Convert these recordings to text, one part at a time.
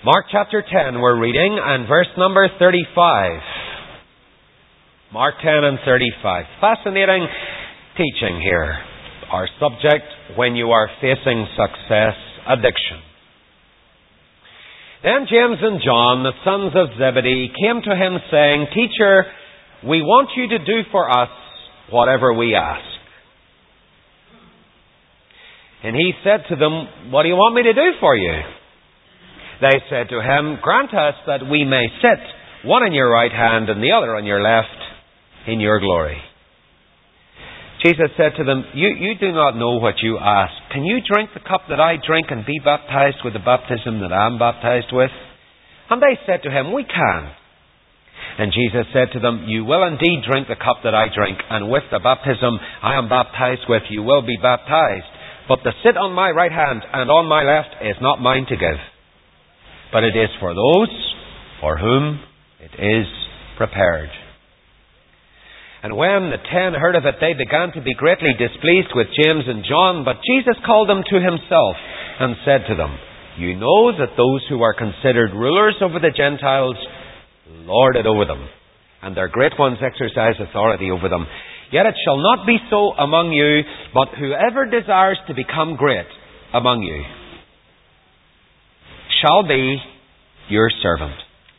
Mark chapter 10 we're reading, and verse number 35. Mark 10 and 35. Fascinating teaching here. Our subject, when you are facing success addiction. Then James and John, the sons of Zebedee, came to him saying, "Teacher, we want you to do for us whatever we ask." And he said to them, "What do you want me to do for you?" They said to him, "Grant us that we may sit, one on your right hand and the other on your left, in your glory." Jesus said to them, You do not know what you ask. Can you drink the cup that I drink and be baptized with the baptism that I am baptized with? And they said to him, "We can." And Jesus said to them, "You will indeed drink the cup that I drink, and with the baptism I am baptized with, you will be baptized. But to sit on my right hand and on my left is not mine to give, but it is for those for whom it is prepared." And when the 10 heard of it, they began to be greatly displeased with James and John. But Jesus called them to himself and said to them, "You know that those who are considered rulers over the Gentiles lord it over them, and their great ones exercise authority over them. Yet it shall not be so among you, but whoever desires to become great among you shall be your servant.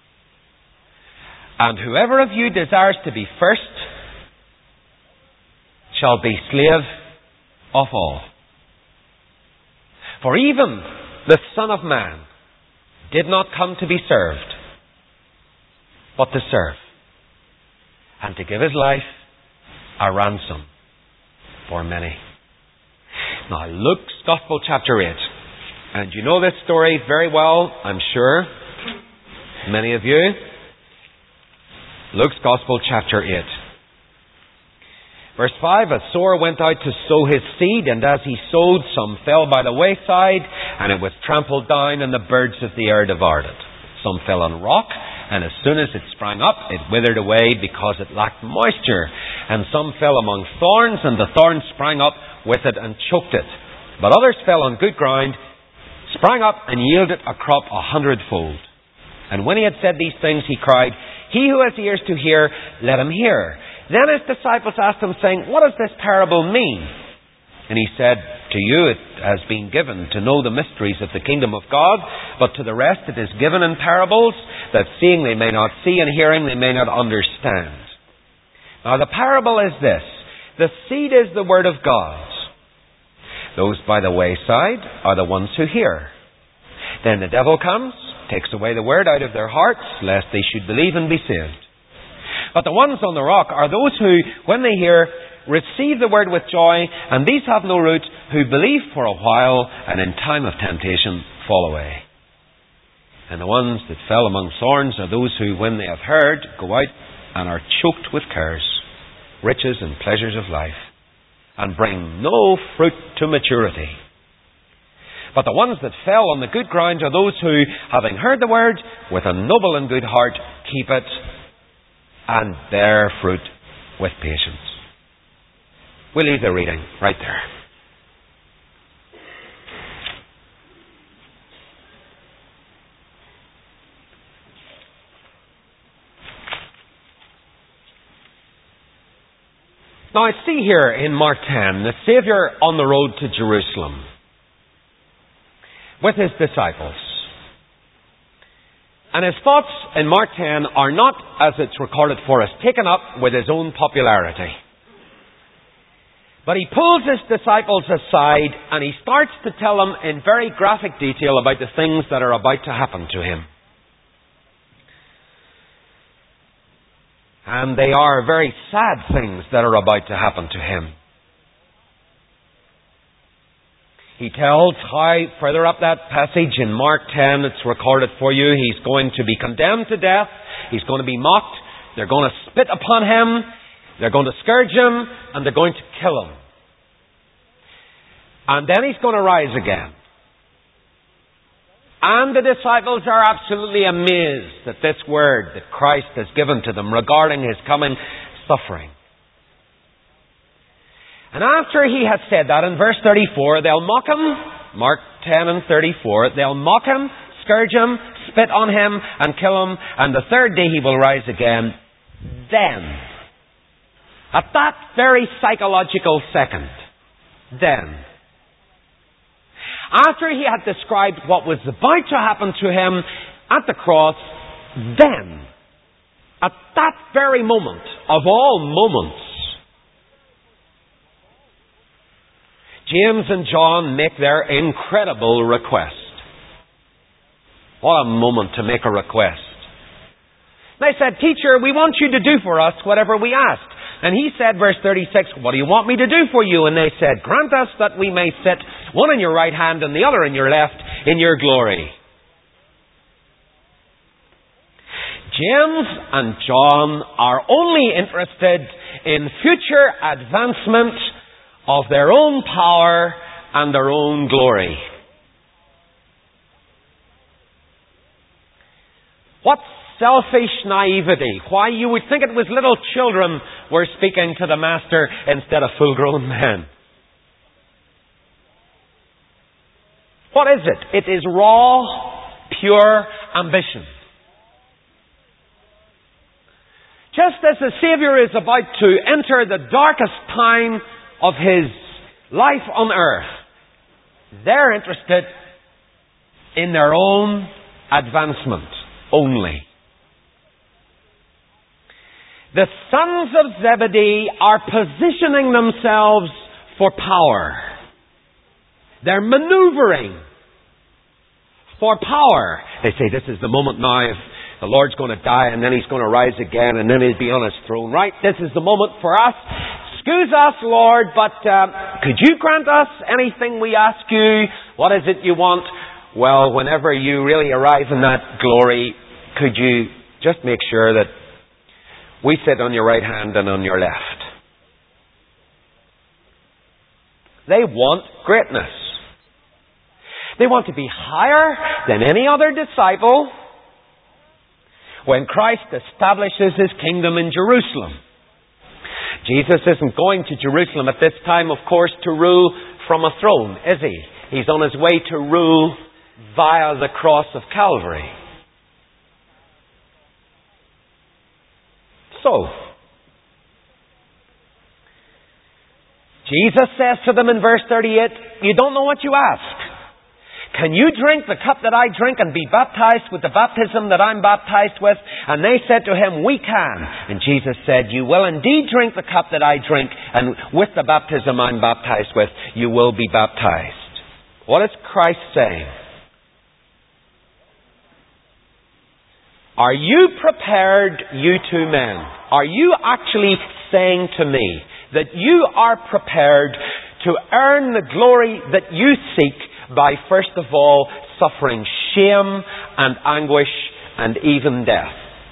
And whoever of you desires to be first shall be slave of all. For even the Son of Man did not come to be served, but to serve, and to give his life a ransom for many." Now, Luke's Gospel chapter 8. And you know this story very well, I'm sure. Many of you. Luke's Gospel chapter 8. Verse 5, "A sower went out to sow his seed, and as he sowed, some fell by the wayside, and it was trampled down, and the birds of the air devoured it. Some fell on rock, and as soon as it sprang up, it withered away because it lacked moisture. And some fell among thorns, and the thorns sprang up with it and choked it. But others fell on good ground, sprang up, and yielded a crop 100-fold. And when he had said these things, he cried, 'He who has ears to hear, let him hear.' Then his disciples asked him, saying, 'What does this parable mean?' And he said, 'To you it has been given to know the mysteries of the kingdom of God, but to the rest it is given in parables, that seeing they may not see, and hearing they may not understand.' Now the parable is this: the seed is the word of God. Those by the wayside are the ones who hear. Then the devil comes, takes away the word out of their hearts, lest they should believe and be saved. But the ones on the rock are those who, when they hear, receive the word with joy, and these have no root, who believe for a while, and in time of temptation fall away. And the ones that fell among thorns are those who, when they have heard, go out and are choked with cares, riches and pleasures of life, and bring no fruit to maturity. But the ones that fell on the good ground are those who, having heard the word, with a noble and good heart, keep it, and bear fruit with patience." We'll leave the reading right there. Now I see here in Mark 10 the Saviour on the road to Jerusalem with his disciples. And his thoughts in Mark 10 are not, as it's recorded for us, taken up with his own popularity. But he pulls his disciples aside and he starts to tell them in very graphic detail about the things that are about to happen to him. And they are very sad things that are about to happen to him. He tells how, further up that passage in Mark 10, it's recorded for you, he's going to be condemned to death, he's going to be mocked, they're going to spit upon him, they're going to scourge him, and they're going to kill him. And then he's going to rise again. And the disciples are absolutely amazed at this word that Christ has given to them regarding his coming suffering. And after he had said that, in verse 34, they'll mock him. Mark 10 and 34. They'll mock him, scourge him, spit on him and kill him, and the third day he will rise again. Then, at that very psychological second, then, after he had described what was about to happen to him at the cross, then, at that very moment, of all moments, James and John make their incredible request. What a moment to make a request. They said, "Teacher, we want you to do for us whatever we asked." And he said, verse 36, "What do you want me to do for you?" And they said, "Grant us that we may sit, one in your right hand and the other in your left, in your glory." James and John are only interested in future advancement of their own power and their own glory. What selfish naivety. Why, you would think it was little children were speaking to the Master instead of full-grown men. What is it? It is raw, pure ambition. Just as the Savior is about to enter the darkest time of His life on earth, they're interested in their own advancement only. The sons of Zebedee are positioning themselves for power. They're maneuvering for power. They say, "This is the moment now. If the Lord's going to die and then He's going to rise again and then He'll be on His throne. Right, this is the moment for us. Excuse us, Lord, but could you grant us anything we ask you? What is it you want? Well, whenever you really arrive in that glory, could you just make sure that we sit on your right hand and on your left?" They want greatness. They want to be higher than any other disciple when Christ establishes His kingdom in Jerusalem. Jesus isn't going to Jerusalem at this time, of course, to rule from a throne, is He? He's on His way to rule via the cross of Calvary. So, Jesus says to them in verse 38, "You don't know what you ask. Can you drink the cup that I drink and be baptized with the baptism that I'm baptized with?" And they said to Him, "We can." And Jesus said, "You will indeed drink the cup that I drink, and with the baptism I'm baptized with, you will be baptized." What is Christ saying? Are you prepared, you two men? Are you actually saying to me that you are prepared to earn the glory that you seek by, first of all, suffering shame and anguish and even death?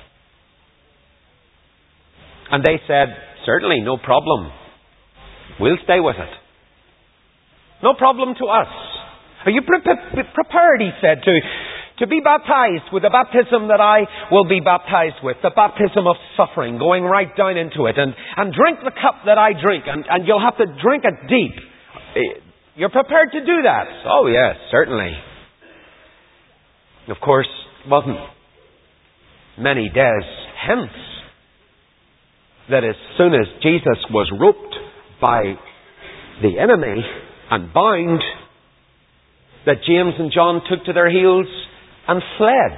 And they said, "Certainly, no problem. We'll stay with it. No problem to us." Are you prepared, he said, to be baptized with the baptism that I will be baptized with, the baptism of suffering, going right down into it, and drink the cup that I drink, and you'll have to drink it deep. You're prepared to do that? Oh yes, certainly. Of course, it wasn't many days hence that as soon as Jesus was roped by the enemy and bound, that James and John took to their heels and fled.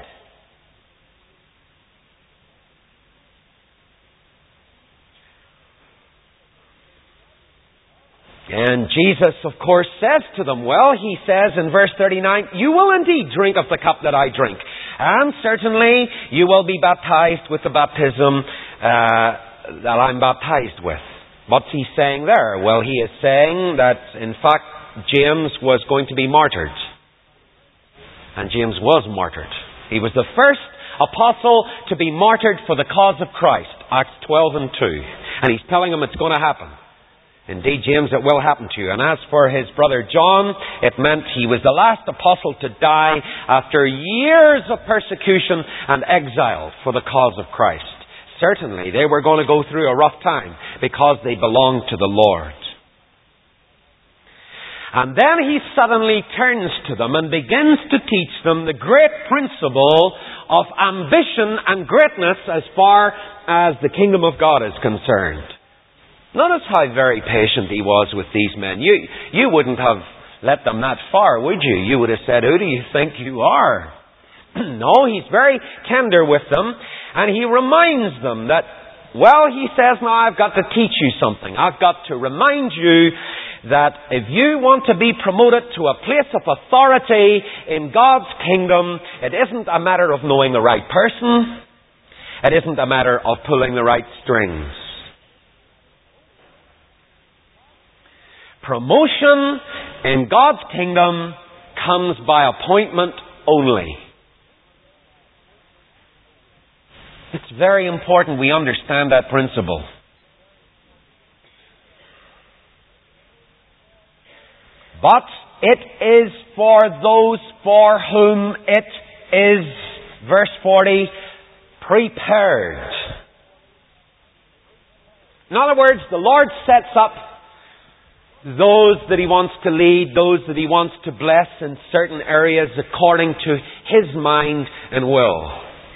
And Jesus, of course, says to them, He says in verse 39, "You will indeed drink of the cup that I drink, and certainly you will be baptized with the baptism that I'm baptized with." What's he saying there? Well, he is saying that, in fact, James was going to be martyred. And James was martyred. He was the first apostle to be martyred for the cause of Christ. Acts 12 and 2. And he's telling them it's going to happen. Indeed, James, it will happen to you. And as for his brother John, it meant he was the last apostle to die after years of persecution and exile for the cause of Christ. Certainly, they were going to go through a rough time because they belonged to the Lord. And then he suddenly turns to them and begins to teach them the great principle of ambition and greatness as far as the kingdom of God is concerned. Notice how very patient he was with these men. You wouldn't have let them that far, would you? You would have said, "Who do you think you are?" No, he's very tender with them, and he reminds them that, well, he says, "Now I've got to teach you something. I've got to remind you that if you want to be promoted to a place of authority in God's kingdom, it isn't a matter of knowing the right person. It isn't a matter of pulling the right strings. Promotion in God's kingdom comes by appointment only." It's very important we understand that principle. But it is for those for whom it is, verse 40, prepared. In other words, the Lord sets up those that He wants to lead, those that He wants to bless in certain areas according to His mind and will.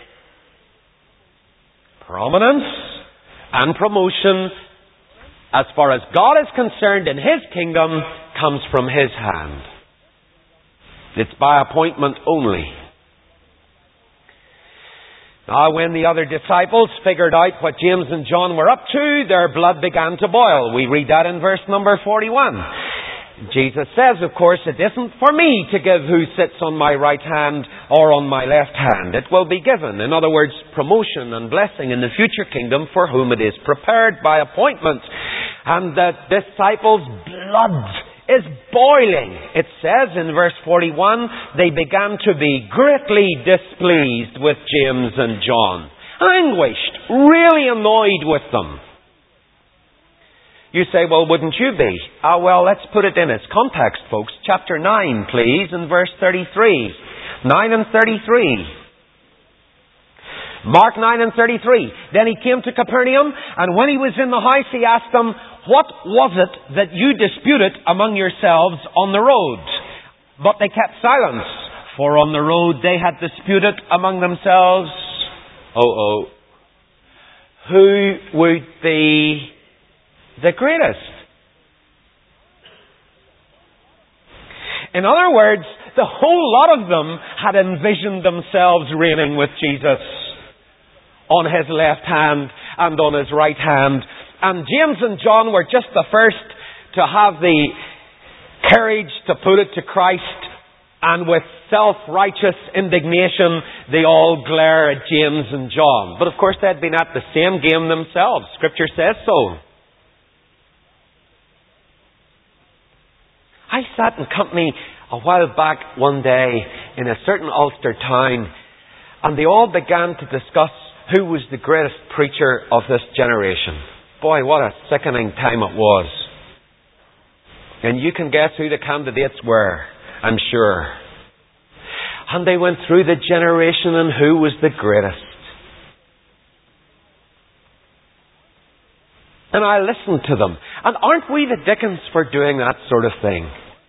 Prominence and promotion, as far as God is concerned in His kingdom, comes from His hand. It's by appointment only. Now, when the other disciples figured out what James and John were up to, their blood began to boil. We read that in verse number 41. Jesus says, of course, "It isn't for me to give who sits on my right hand or on my left hand. It will be given." In other words, promotion and blessing in the future kingdom for whom it is prepared by appointment. And the disciples' blood is boiling. It says in verse 41, they began to be greatly displeased with James and John. Anguished, really annoyed with them. You say, "Well, wouldn't you be?" Well, let's put it in its context, folks. Chapter 9, please, in verse 33. 9 and 33. Mark 9 and 33. "Then he came to Capernaum, and when he was in the house, he asked them, 'What was it that you disputed among yourselves on the road?' But they kept silence, for on the road they had disputed among themselves." Who would be the greatest? In other words, the whole lot of them had envisioned themselves reigning with Jesus on His left hand and on His right hand. And James and John were just the first to have the courage to put it to Christ. And with self-righteous indignation, they all glare at James and John. But of course, they'd been at the same game themselves. Scripture says so. I sat in company a while back one day in a certain Ulster town, and they all began to discuss who was the greatest preacher of this generation. Boy, what a sickening time it was. And you can guess who the candidates were, I'm sure. And they went through the generation and who was the greatest. And I listened to them. And aren't we the dickens for doing that sort of thing?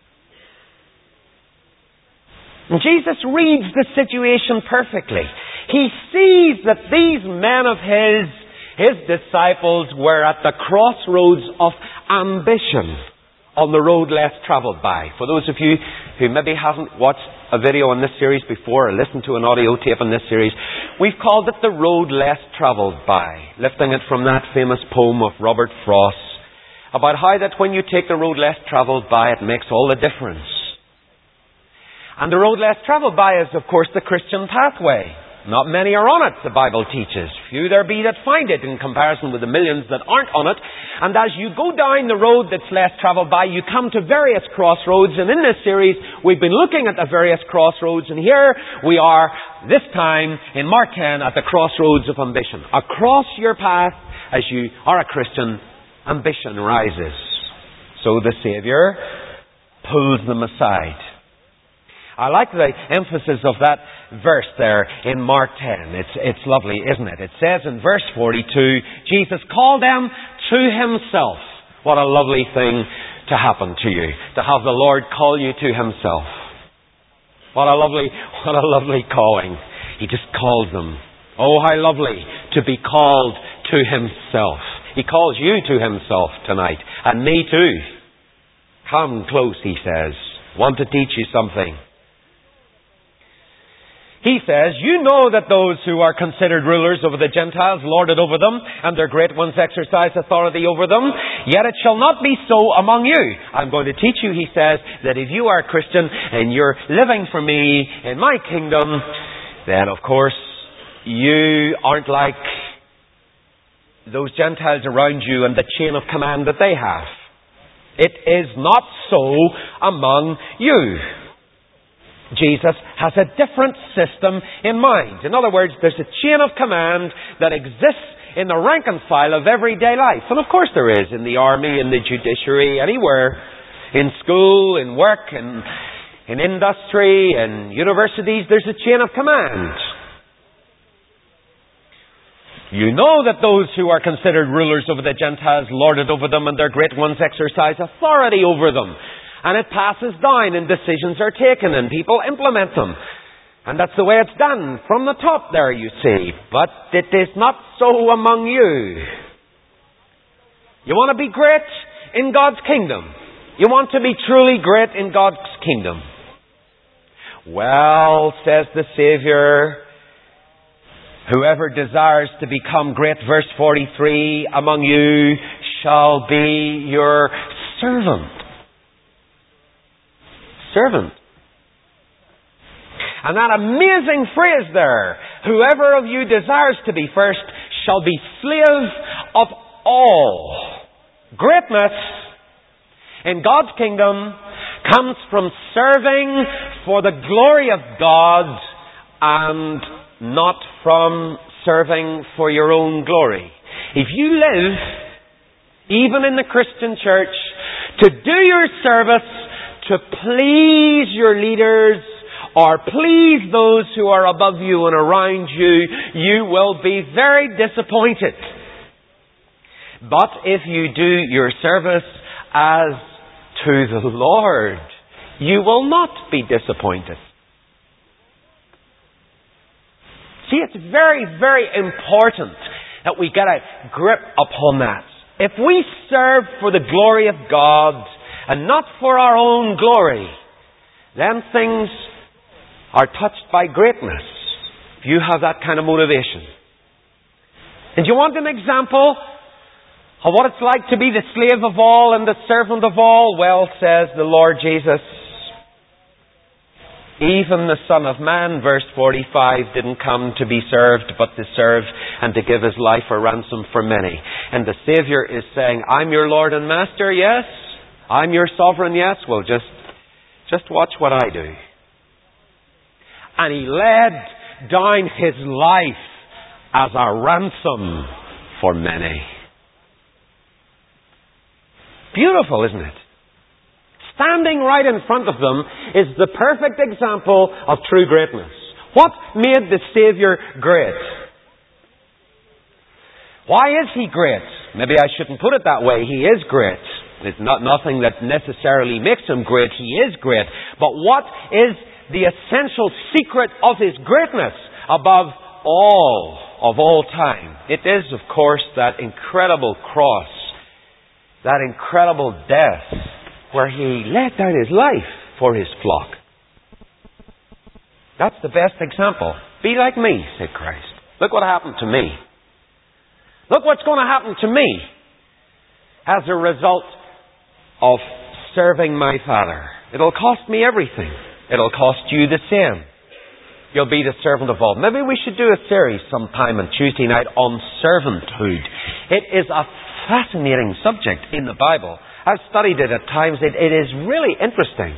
And Jesus reads the situation perfectly. He sees that these men of His disciples, were at the crossroads of ambition on the road less travelled by. For those of you who maybe haven't watched a video in this series before or listened to an audio tape in this series, we've called it The Road Less Travelled By, lifting it from that famous poem of Robert Frost about how that when you take the road less travelled by, it makes all the difference. And the road less travelled by is, of course, the Christian pathway. Not many are on it, the Bible teaches. Few there be that find it in comparison with the millions that aren't on it. And as you go down the road that's less travelled by, you come to various crossroads. And in this series, we've been looking at the various crossroads. And here we are, this time, in Mark 10, at the crossroads of ambition. Across your path, as you are a Christian, ambition rises. So the Saviour pulls them aside. I like the emphasis of that verse there in Mark 10. It's lovely, isn't it? It says in verse 42, Jesus called them to Himself. What a lovely thing to happen to you, to have the Lord call you to Himself. What a lovely calling. He just calls them. Oh, how lovely to be called to Himself. He calls you to Himself tonight, and me too. Come close, He says. Want to teach you something. He says, you know that those who are considered rulers over the Gentiles lord it over them, and their great ones exercise authority over them. Yet it shall not be so among you. I'm going to teach you, he says, that if you are a Christian and you're living for me in my kingdom, then of course you aren't like those Gentiles around you and the chain of command that they have. It is not so among you. Jesus has a different system in mind. In other words, there's a chain of command that exists in the rank and file of everyday life. And of course there is, in the army, in the judiciary, anywhere. In school, in work, in industry, in universities, there's a chain of command. You know that those who are considered rulers over the Gentiles lord it over them, and their great ones exercise authority over them. And it passes down, and decisions are taken, and people implement them. And that's the way it's done, from the top there, you see. But it is not so among you. You want to be great in God's kingdom? You want to be truly great in God's kingdom? Well, says the Savior, whoever desires to become great, verse 43, among you shall be your servant. Servant. And that amazing phrase there, whoever of you desires to be first shall be slave of all. Greatness in God's kingdom comes from serving for the glory of God and not from serving for your own glory. If you live, even in the Christian church, to do your service to please your leaders or please those who are above you and around you, you will be very disappointed. But if you do your service as to the Lord, you will not be disappointed. See, it's very, very important that we get a grip upon that. If we serve for the glory of God and not for our own glory, then things are touched by greatness. If you have that kind of motivation. And you want an example of what it's like to be the slave of all and the servant of all? Well, says the Lord Jesus, even the Son of Man, verse 45, didn't come to be served, but to serve and to give His life a ransom for many. And the Savior is saying, I'm your Lord and Master, yes. I'm your sovereign, yes. Well, just watch what I do. And He laid down His life as a ransom for many. Beautiful, isn't it? Standing right in front of them is the perfect example of true greatness. What made the Savior great? Why is He great? Maybe I shouldn't put it that way. He is great. It's not nothing that necessarily makes Him great. He is great. But what is the essential secret of His greatness above all of all time? It is, of course, that incredible cross, that incredible death, where He laid down His life for His flock. That's the best example. Be like me, said Christ. Look what happened to me. Look what's going to happen to me as a result of serving my Father. It'll cost me everything. It'll cost you the same. You'll be the servant of all. Maybe we should do a series sometime on Tuesday night on servanthood. It is a fascinating subject in the Bible. I've studied it at times. It is really interesting.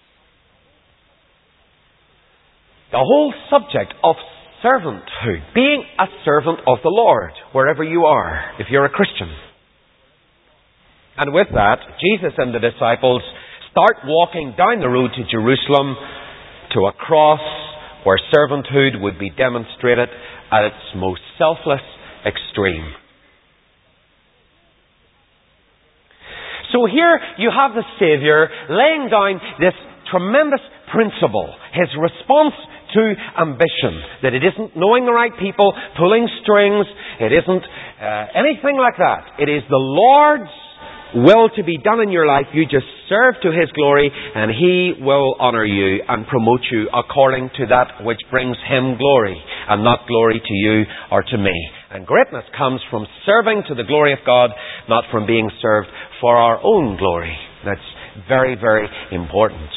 The whole subject of servanthood, being a servant of the Lord, wherever you are, if you're a Christian. And with that, Jesus and the disciples start walking down the road to Jerusalem, to a cross where servanthood would be demonstrated at its most selfless extreme. So here you have the Saviour laying down this tremendous principle, his response to ambition, that it isn't knowing the right people, pulling strings, it isn't anything like that. It is the Lord's will to be done in your life. You just serve to his glory, and he will honour you and promote you according to that which brings him glory, and not glory to you or to me. And greatness comes from serving to the glory of God, not from being served for our own glory. That's very, very important.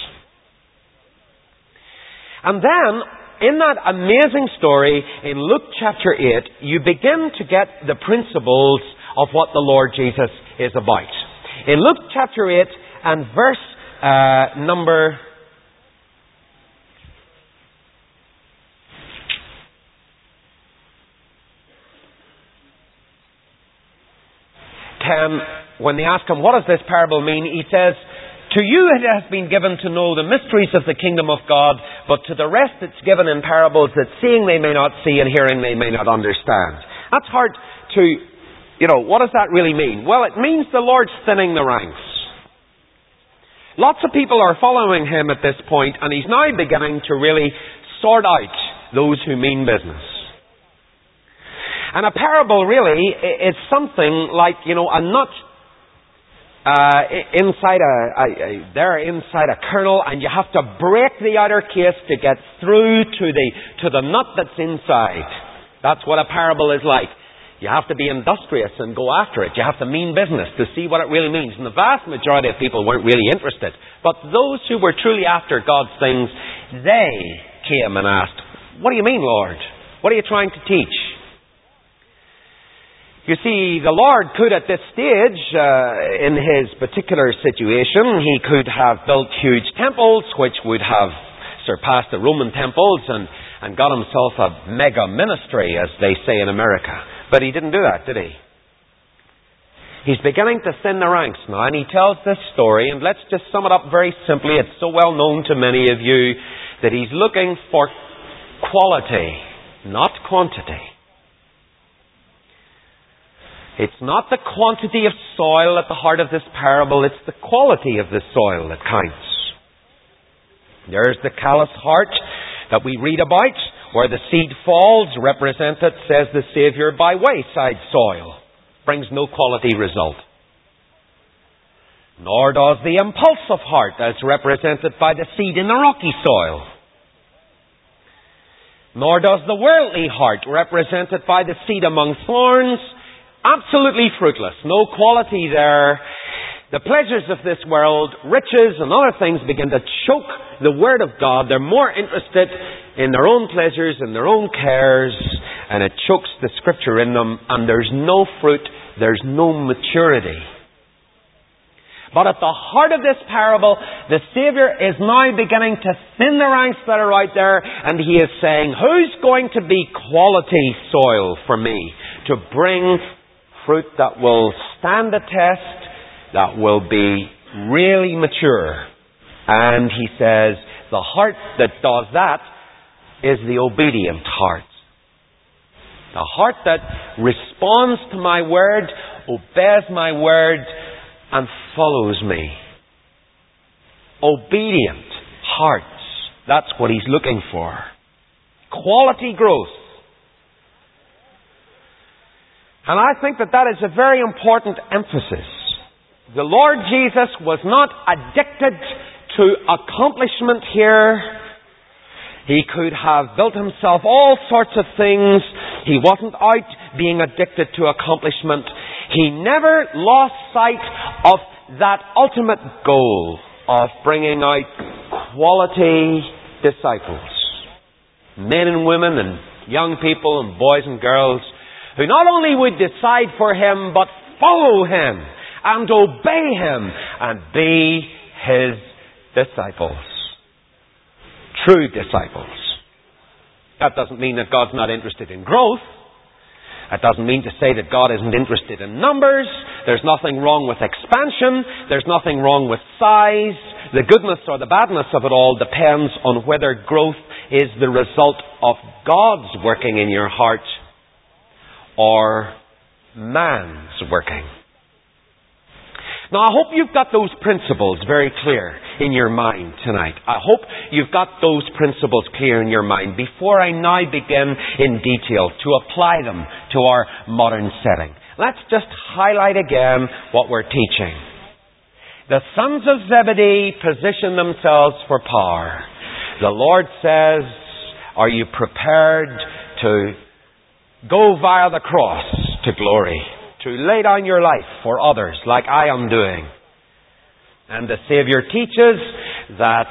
And then, in that amazing story in Luke chapter 8, you begin to get the principles of what the Lord Jesus is about. In Luke chapter 8 and verse number 10, when they ask him, what does this parable mean? He says, to you it has been given to know the mysteries of the kingdom of God, but to the rest it's given in parables, that seeing they may not see and hearing they may not understand. That's hard to, what does that really mean? Well, it means the Lord's thinning the ranks. Lots of people are following him at this point, and he's now beginning to really sort out those who mean business. And a parable really is something like, a nut inside a kernel, and you have to break the outer case to get through to the nut that's inside. That's what a parable is like. You have to be industrious and go after it. You have to mean business to see what it really means. And the vast majority of people weren't really interested. But those who were truly after God's things, they came and asked, what do you mean, Lord? What are you trying to teach? You see, the Lord could at this stage, in his particular situation, he could have built huge temples which would have surpassed the Roman temples and got himself a mega ministry, as they say in America. But he didn't do that, did he? He's beginning to thin the ranks now, and he tells this story, and let's just sum it up very simply. It's so well known to many of you that he's looking for quality, not quantity. It's not the quantity of soil at the heart of this parable, it's the quality of the soil that counts. There's the callous heart that we read about, where the seed falls, represented, says the Saviour, by wayside soil. Brings no quality result. Nor does the impulsive heart, as represented by the seed in the rocky soil. Nor does the worldly heart, represented by the seed among thorns. Absolutely fruitless. No quality there. The pleasures of this world, riches and other things, begin to choke the Word of God. They're more interested in their own pleasures and their own cares, and it chokes the Scripture in them, and there's no fruit, there's no maturity. But at the heart of this parable, the Saviour is now beginning to thin the ranks that are out there, and he is saying, who's going to be quality soil for me to bring fruit that will stand the test, that will be really mature? And he says, the heart that does that is the obedient heart. The heart that responds to my word, obeys my word, and follows me. Obedient hearts. That's what he's looking for. Quality growth. And I think that is a very important emphasis. The Lord Jesus was not addicted to accomplishment here. He could have built himself all sorts of things. He wasn't out being addicted to accomplishment. He never lost sight of that ultimate goal of bringing out quality disciples. Men and women and young people and boys and girls who not only would decide for him, but follow him and obey him and be his disciples. True disciples. That doesn't mean that God's not interested in growth. That doesn't mean to say that God isn't interested in numbers. There's nothing wrong with expansion. There's nothing wrong with size. The goodness or the badness of it all depends on whether growth is the result of God's working in your heart or man's working. Now, I hope you've got those principles very clear in your mind tonight. I hope you've got those principles clear in your mind before I now begin in detail to apply them to our modern setting. Let's just highlight again what we're teaching. The sons of Zebedee position themselves for power. The Lord says, are you prepared to go via the cross to glory? To lay down your life for others like I am doing. And the Savior teaches that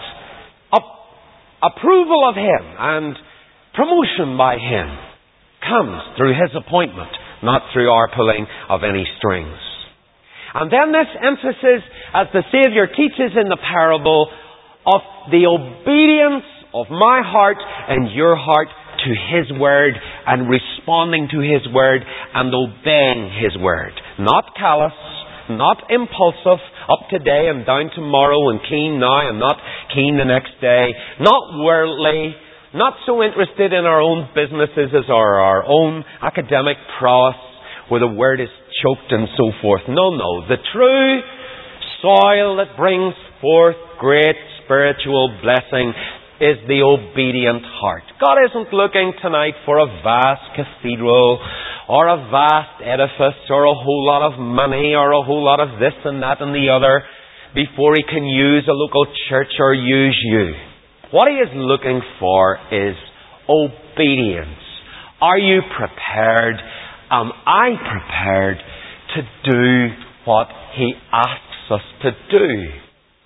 approval of Him and promotion by Him comes through His appointment, not through our pulling of any strings. And then this emphasis, as the Savior teaches in the parable, of the obedience of my heart and your heart to His Word and responding to His Word and obeying His Word. Not callous, not impulsive, up today and down tomorrow and keen now and not keen the next day. Not worldly, not so interested in our own businesses as our own academic prowess where the Word is choked and so forth. No. The true soil that brings forth great spiritual blessing is the obedient heart. God isn't looking tonight for a vast cathedral or a vast edifice or a whole lot of money or a whole lot of this and that and the other before He can use a local church or use you. What He is looking for is obedience. Are you prepared? Am I prepared to do what He asks us to do?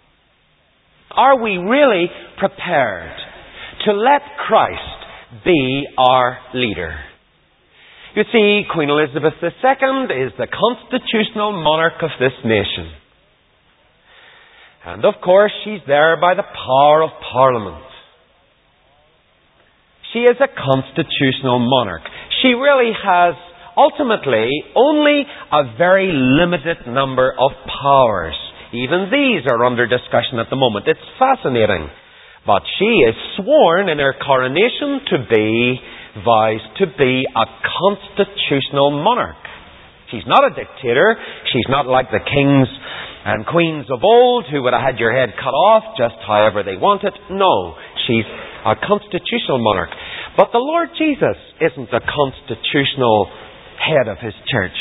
Are we really prepared to let Christ be our leader? You see, Queen Elizabeth II is the constitutional monarch of this nation. And of course, she's there by the power of Parliament. She is a constitutional monarch. She really has, ultimately, only a very limited number of powers. Even these are under discussion at the moment. It's fascinating. But she is sworn in her coronation to be a constitutional monarch. She's not a dictator. She's not like the kings and queens of old who would have had your head cut off just however they wanted. No, she's a constitutional monarch. But the Lord Jesus isn't the constitutional head of His church.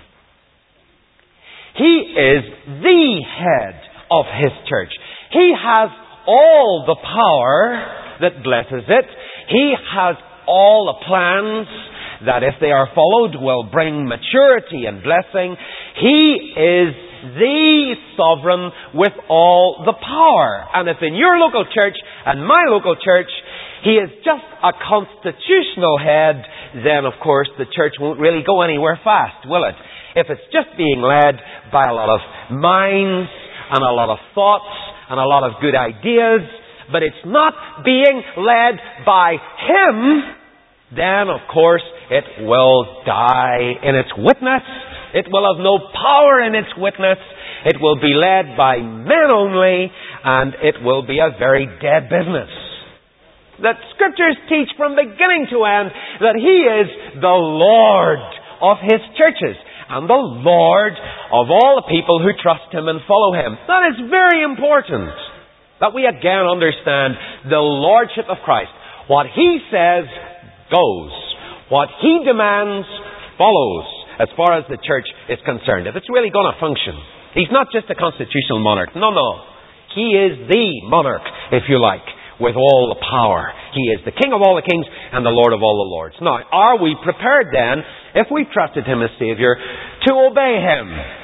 He is the head of His church. He has all the power that blesses it. He has all the plans that, if they are followed, will bring maturity and blessing. He is the sovereign with all the power. And if in your local church and my local church He is just a constitutional head, then of course the church won't really go anywhere fast, will it? If it's just being led by a lot of minds and a lot of thoughts and a lot of good ideas, but it's not being led by Him, then of course it will die in its witness. It will have no power in its witness. It will be led by men only, and it will be a very dead business. That Scriptures teach from beginning to end that He is the Lord of His churches and the Lord of all the people who trust Him and follow Him. That is very important, that we again understand the Lordship of Christ. What He says goes. What He demands follows, as far as the church is concerned. If it's really going to function. He's not just a constitutional monarch. No. He is the monarch, if you like, with all the power. He is the King of all the kings and the Lord of all the lords. Now, are we prepared then, if we've trusted Him as Savior, to obey Him?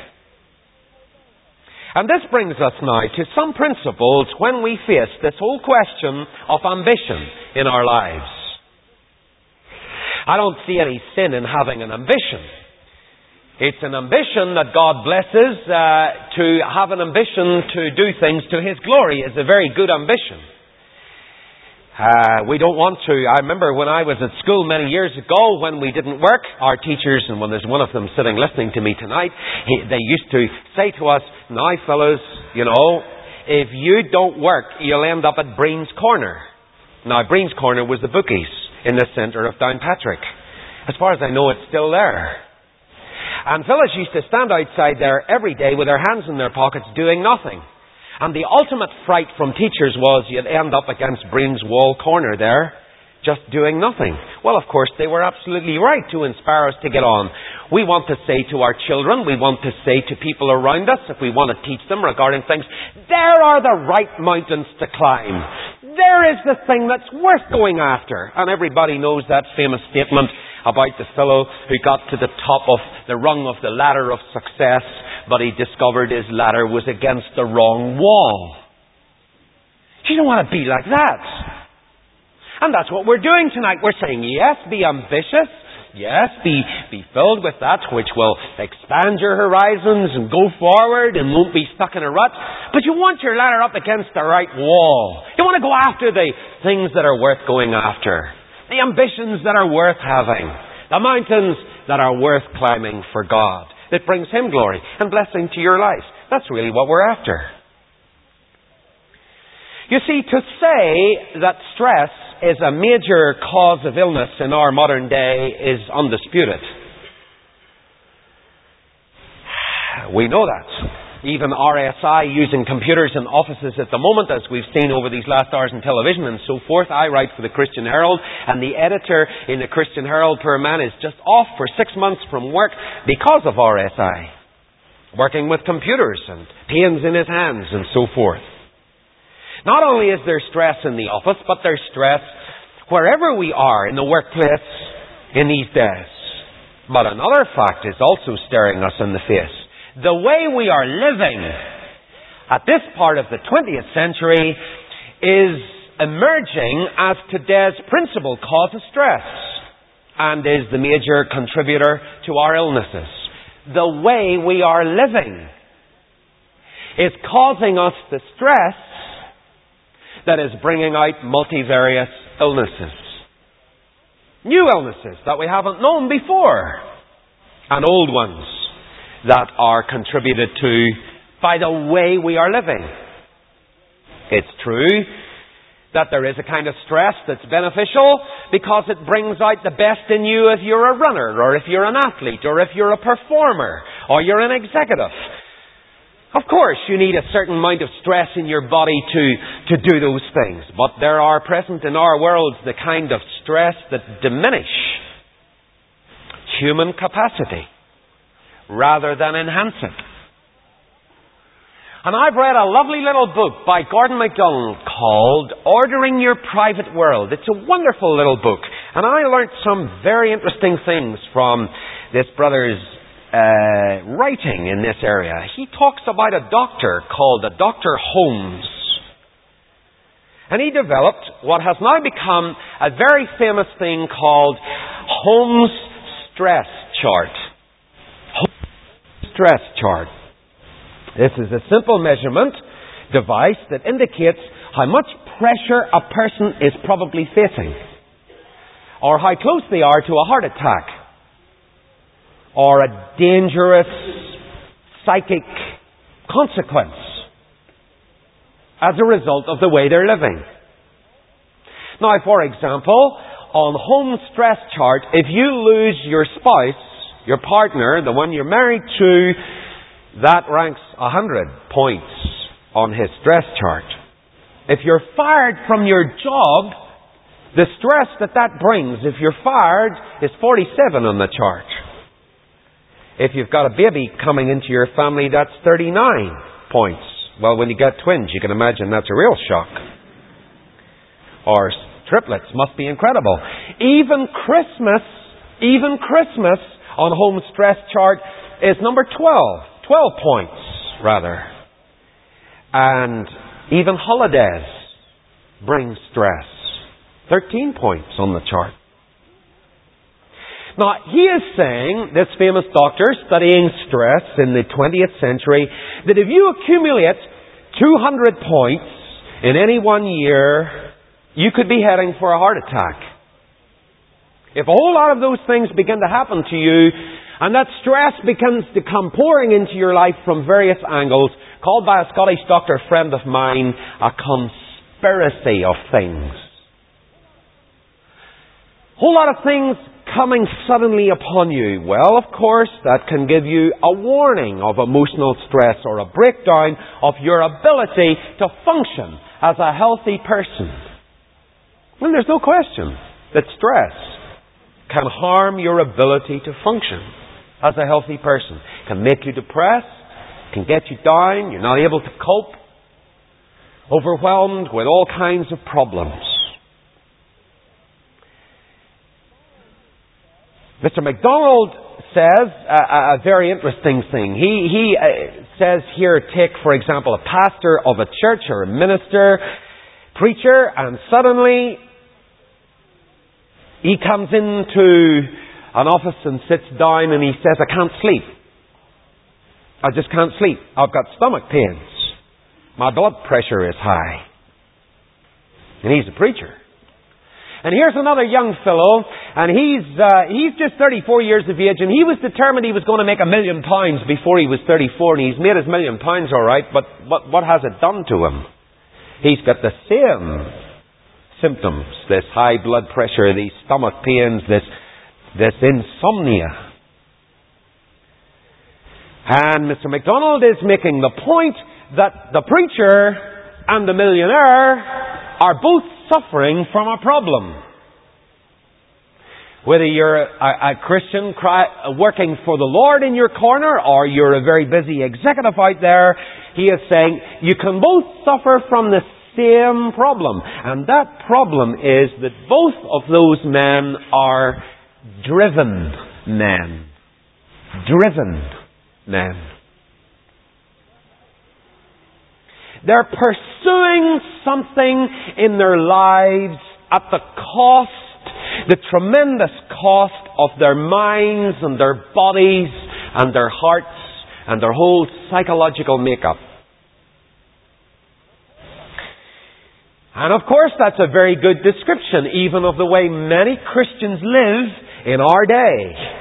And this brings us now to some principles when we face this whole question of ambition in our lives. I don't see any sin in having an ambition. It's an ambition that God blesses. To have an ambition to do things to His glory is a very good ambition. We don't want to. I remember when I was at school many years ago, when we didn't work, our teachers, and when there's one of them sitting listening to me tonight, they used to say to us, now fellows, if you don't work, you'll end up at Breen's Corner. Now, Breen's Corner was the bookies in the centre of Downpatrick. As far as I know, it's still there. And fellas used to stand outside there every day with their hands in their pockets doing nothing. And the ultimate fright from teachers was you'd end up against Breen's wall corner there, just doing nothing. Well, of course, they were absolutely right to inspire us to get on. We want to say to our children, we want to say to people around us, if we want to teach them regarding things, there are the right mountains to climb. There is the thing that's worth going after. And everybody knows that famous statement about the fellow who got to the top of the rung of the ladder of success, but he discovered his ladder was against the wrong wall. You don't want to be like that. And that's what we're doing tonight. We're saying, yes, be ambitious. Yes, be filled with that which will expand your horizons and go forward and won't be stuck in a rut. But you want your ladder up against the right wall. You want to go after the things that are worth going after. The ambitions that are worth having. The mountains that are worth climbing for God. That brings Him glory and blessing to your life. That's really what we're after. You see, to say that stress is a major cause of illness in our modern day is undisputed. We know that. Even RSI using computers in offices at the moment, as we've seen over these last hours in television and so forth. I write for the Christian Herald, and the editor in the Christian Herald, poor man, is just off for 6 months from work because of RSI. Working with computers and pains in his hands and so forth. Not only is there stress in the office, but there's stress wherever we are in the workplace in these days. But another fact is also staring us in the face. The way we are living at this part of the 20th century is emerging as today's principal cause of stress and is the major contributor to our illnesses. The way we are living is causing us the stress that is bringing out multivarious illnesses. New illnesses that we haven't known before. And old ones that are contributed to by the way we are living. It's true that there is a kind of stress that's beneficial because it brings out the best in you if you're a runner, or if you're an athlete, or if you're a performer, or you're an executive. Of course, you need a certain amount of stress in your body to do those things. But there are present in our world the kind of stress that diminish human capacity rather than enhance it. And I've read a lovely little book by Gordon MacDonald called Ordering Your Private World. It's a wonderful little book. And I learnt some very interesting things from this brother's writing in this area. He talks about a doctor called Dr. Holmes. And he developed what has now become a very famous thing called Holmes Stress Chart. Holmes Stress Chart. This is a simple measurement device that indicates how much pressure a person is probably facing, or how close they are to a heart attack, or a dangerous psychic consequence as a result of the way they're living. Now, for example, on Holmes Stress Chart, if you lose your spouse, your partner, the one you're married to, that ranks 100 points on his stress chart. If you're fired from your job, the stress that brings, if you're fired, is 47 on the chart. If you've got a baby coming into your family, that's 39 points. Well, when you get twins, you can imagine that's a real shock. Or triplets must be incredible. Even Christmas on Home Stress Chart is number 12. 12 points, rather. And even holidays bring stress. 13 points on the chart. Now, he is saying, this famous doctor studying stress in the 20th century, that if you accumulate 200 points in any one year, you could be heading for a heart attack. If a whole lot of those things begin to happen to you, and that stress begins to come pouring into your life from various angles, called by a Scottish doctor friend of mine, a conspiracy of things. A whole lot of things coming suddenly upon you. Well, of course, that can give you a warning of emotional stress or a breakdown of your ability to function as a healthy person. And there's no question that stress can harm your ability to function as a healthy person. It can make you depressed, can get you down, you're not able to cope, overwhelmed with all kinds of problems. Mr. MacDonald says a very interesting thing. He says here, take, for example, a pastor of a church or a minister, preacher, and suddenly he comes into an office and sits down and he says, I can't sleep. I just can't sleep. I've got stomach pains. My blood pressure is high. And he's a preacher. And here's another young fellow, and he's just 34 years of age, and he was determined he was going to make £1 million before he was 34, and he's made his £1 million all right, but what has it done to him? He's got the same symptoms, this high blood pressure, these stomach pains, this insomnia. And Mr. MacDonald is making the point that the preacher and the millionaire are both suffering from a problem. Whether you're a Christian working for the Lord in your corner or you're a very busy executive out there, he is saying you can both suffer from the same problem. And that problem is that both of those men are driven men. Driven men. They're pursuing something in their lives at the cost, the tremendous cost of their minds and their bodies and their hearts and their whole psychological makeup. And of course that's a very good description even of the way many Christians live in our day.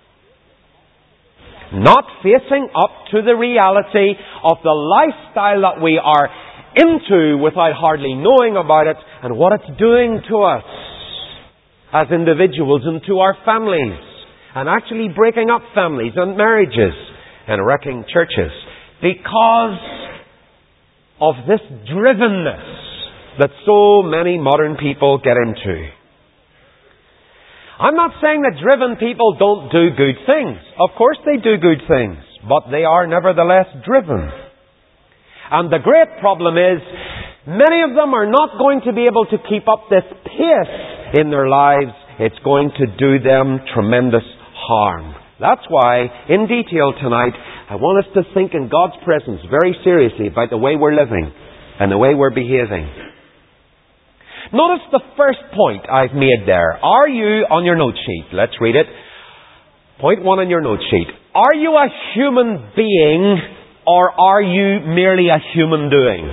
Not facing up to the reality of the lifestyle that we are into without hardly knowing about it and what it's doing to us as individuals and to our families, and actually breaking up families and marriages and wrecking churches because of this drivenness that so many modern people get into. I'm not saying that driven people don't do good things. Of course they do good things, but they are nevertheless driven. And the great problem is, many of them are not going to be able to keep up this pace in their lives. It's going to do them tremendous harm. That's why, in detail tonight, I want us to think in God's presence very seriously about the way we're living and the way we're behaving. Notice the first point I've made there. Are you, on your note sheet, let's read it. Point 1 on your note sheet. Are you a human being or are you merely a human doing?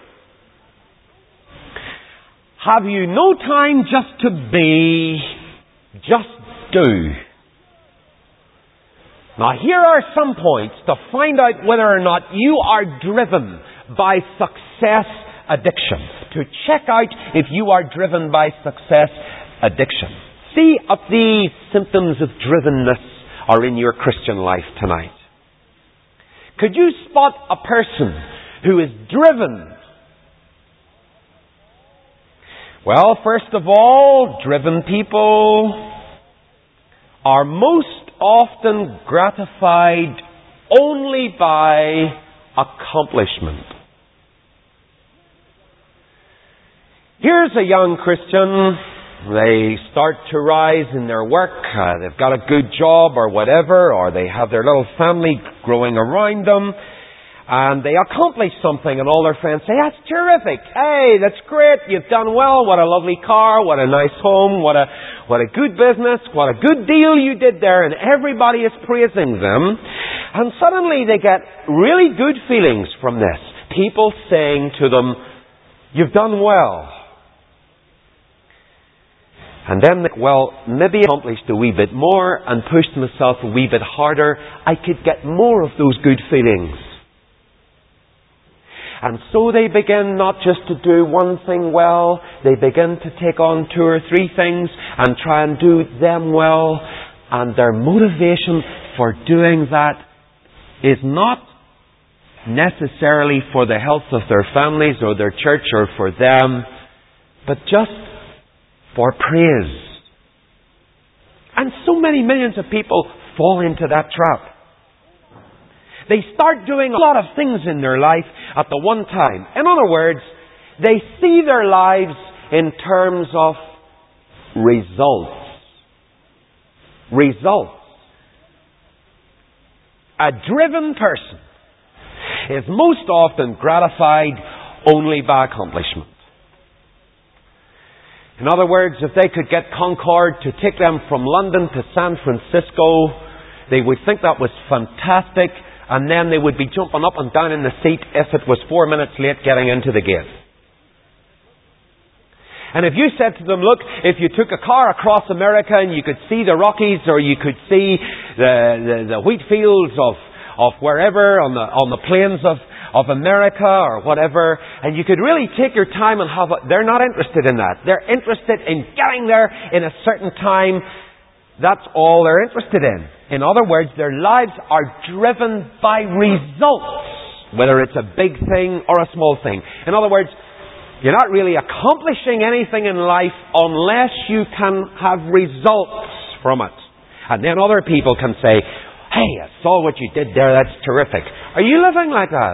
Have you no time just to be, just do? Now here are some points to find out whether or not you are driven by success addiction. To check out if you are driven by success addiction. See if these symptoms of drivenness are in your Christian life tonight. Could you spot a person who is driven? Well, first of all, driven people are most often gratified only by accomplishment. Here's a young Christian. They start to rise in their work. They've got a good job or whatever, or they have their little family growing around them. And they accomplish something and all their friends say, that's terrific. Hey, that's great. You've done well. What a lovely car. What a nice home. What a good business. What a good deal you did there. And everybody is praising them. And suddenly they get really good feelings from this. People saying to them, you've done well. And then, well, maybe I accomplished a wee bit more and pushed myself a wee bit harder. I could get more of those good feelings. And so they begin not just to do one thing well, they begin to take on 2 or 3 things and try and do them well. And their motivation for doing that is not necessarily for the health of their families or their church or for them, but just for praise. And so many millions of people fall into that trap. They start doing a lot of things in their life at the one time. In other words, they see their lives in terms of results. Results. A driven person is most often gratified only by accomplishment. In other words, if they could get Concorde to take them from London to San Francisco, they would think that was fantastic, and then they would be jumping up and down in the seat if it was 4 minutes late getting into the gate. And if you said to them, look, if you took a car across America and you could see the Rockies, or you could see the wheat fields of wherever on the plains of America or whatever, and you could really take your time and have it, they're not interested in that. They're interested in getting there in a certain time. That's all they're interested in. In other words, their lives are driven by results, whether it's a big thing or a small thing. In other words, you're not really accomplishing anything in life unless you can have results from it. And then other people can say, hey, I saw what you did there, that's terrific. Are you living like that?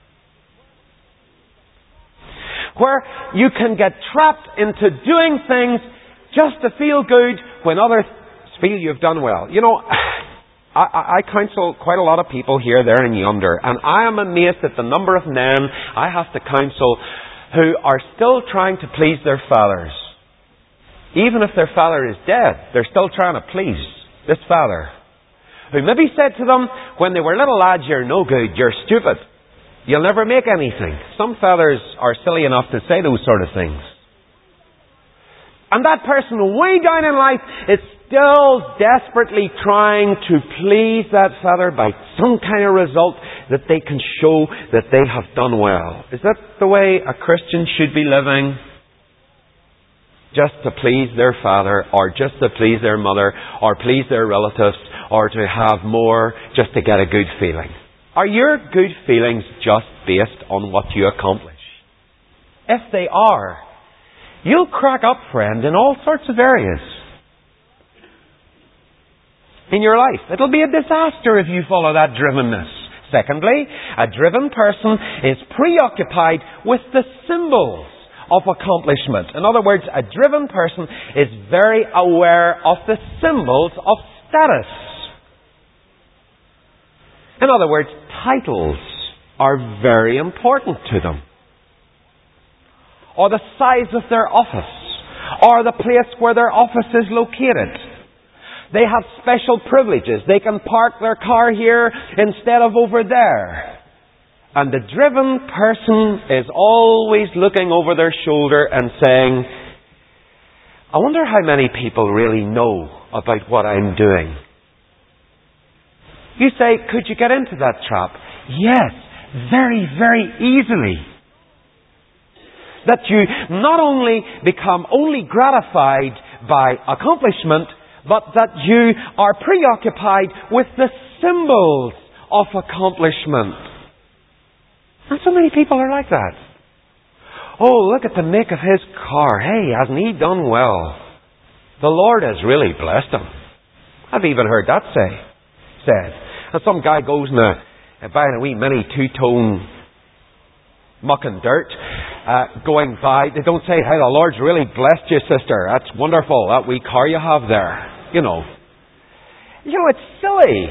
Where you can get trapped into doing things just to feel good when others feel you've done well. You know, I counsel quite a lot of people here, there and yonder, and I am amazed at the number of men I have to counsel who are still trying to please their fathers. Even if their father is dead, they're still trying to please this father, who maybe said to them when they were little lads, you're no good, you're stupid, you'll never make anything. Some fathers are silly enough to say those sort of things. And that person way down in life is still desperately trying to please that father by some kind of result that they can show that they have done well. Is that the way a Christian should be living? Just to please their father, or just to please their mother, or please their relatives, or to have more just to get a good feeling? Are your good feelings just based on what you accomplish? If they are, you'll crack up, friend, in all sorts of areas in your life. It'll be a disaster if you follow that drivenness. Secondly, a driven person is preoccupied with the symbols of accomplishment. In other words, a driven person is very aware of the symbols of status. In other words, titles are very important to them. Or the size of their office, or the place where their office is located. They have special privileges. They can park their car here instead of over there. And the driven person is always looking over their shoulder and saying, I wonder how many people really know about what I'm doing. You say, could you get into that trap? Yes, very, very easily. That you not only become only gratified by accomplishment, but that you are preoccupied with the symbols of accomplishment. And so many people are like that. Oh, look at the make of his car. Hey, hasn't he done well? The Lord has really blessed him. I've even heard that said. And some guy goes and buying a wee mini two-tone muck and dirt, going by. They don't say, hey, the Lord's really blessed you, sister. That's wonderful, that wee car you have there. You know, it's silly.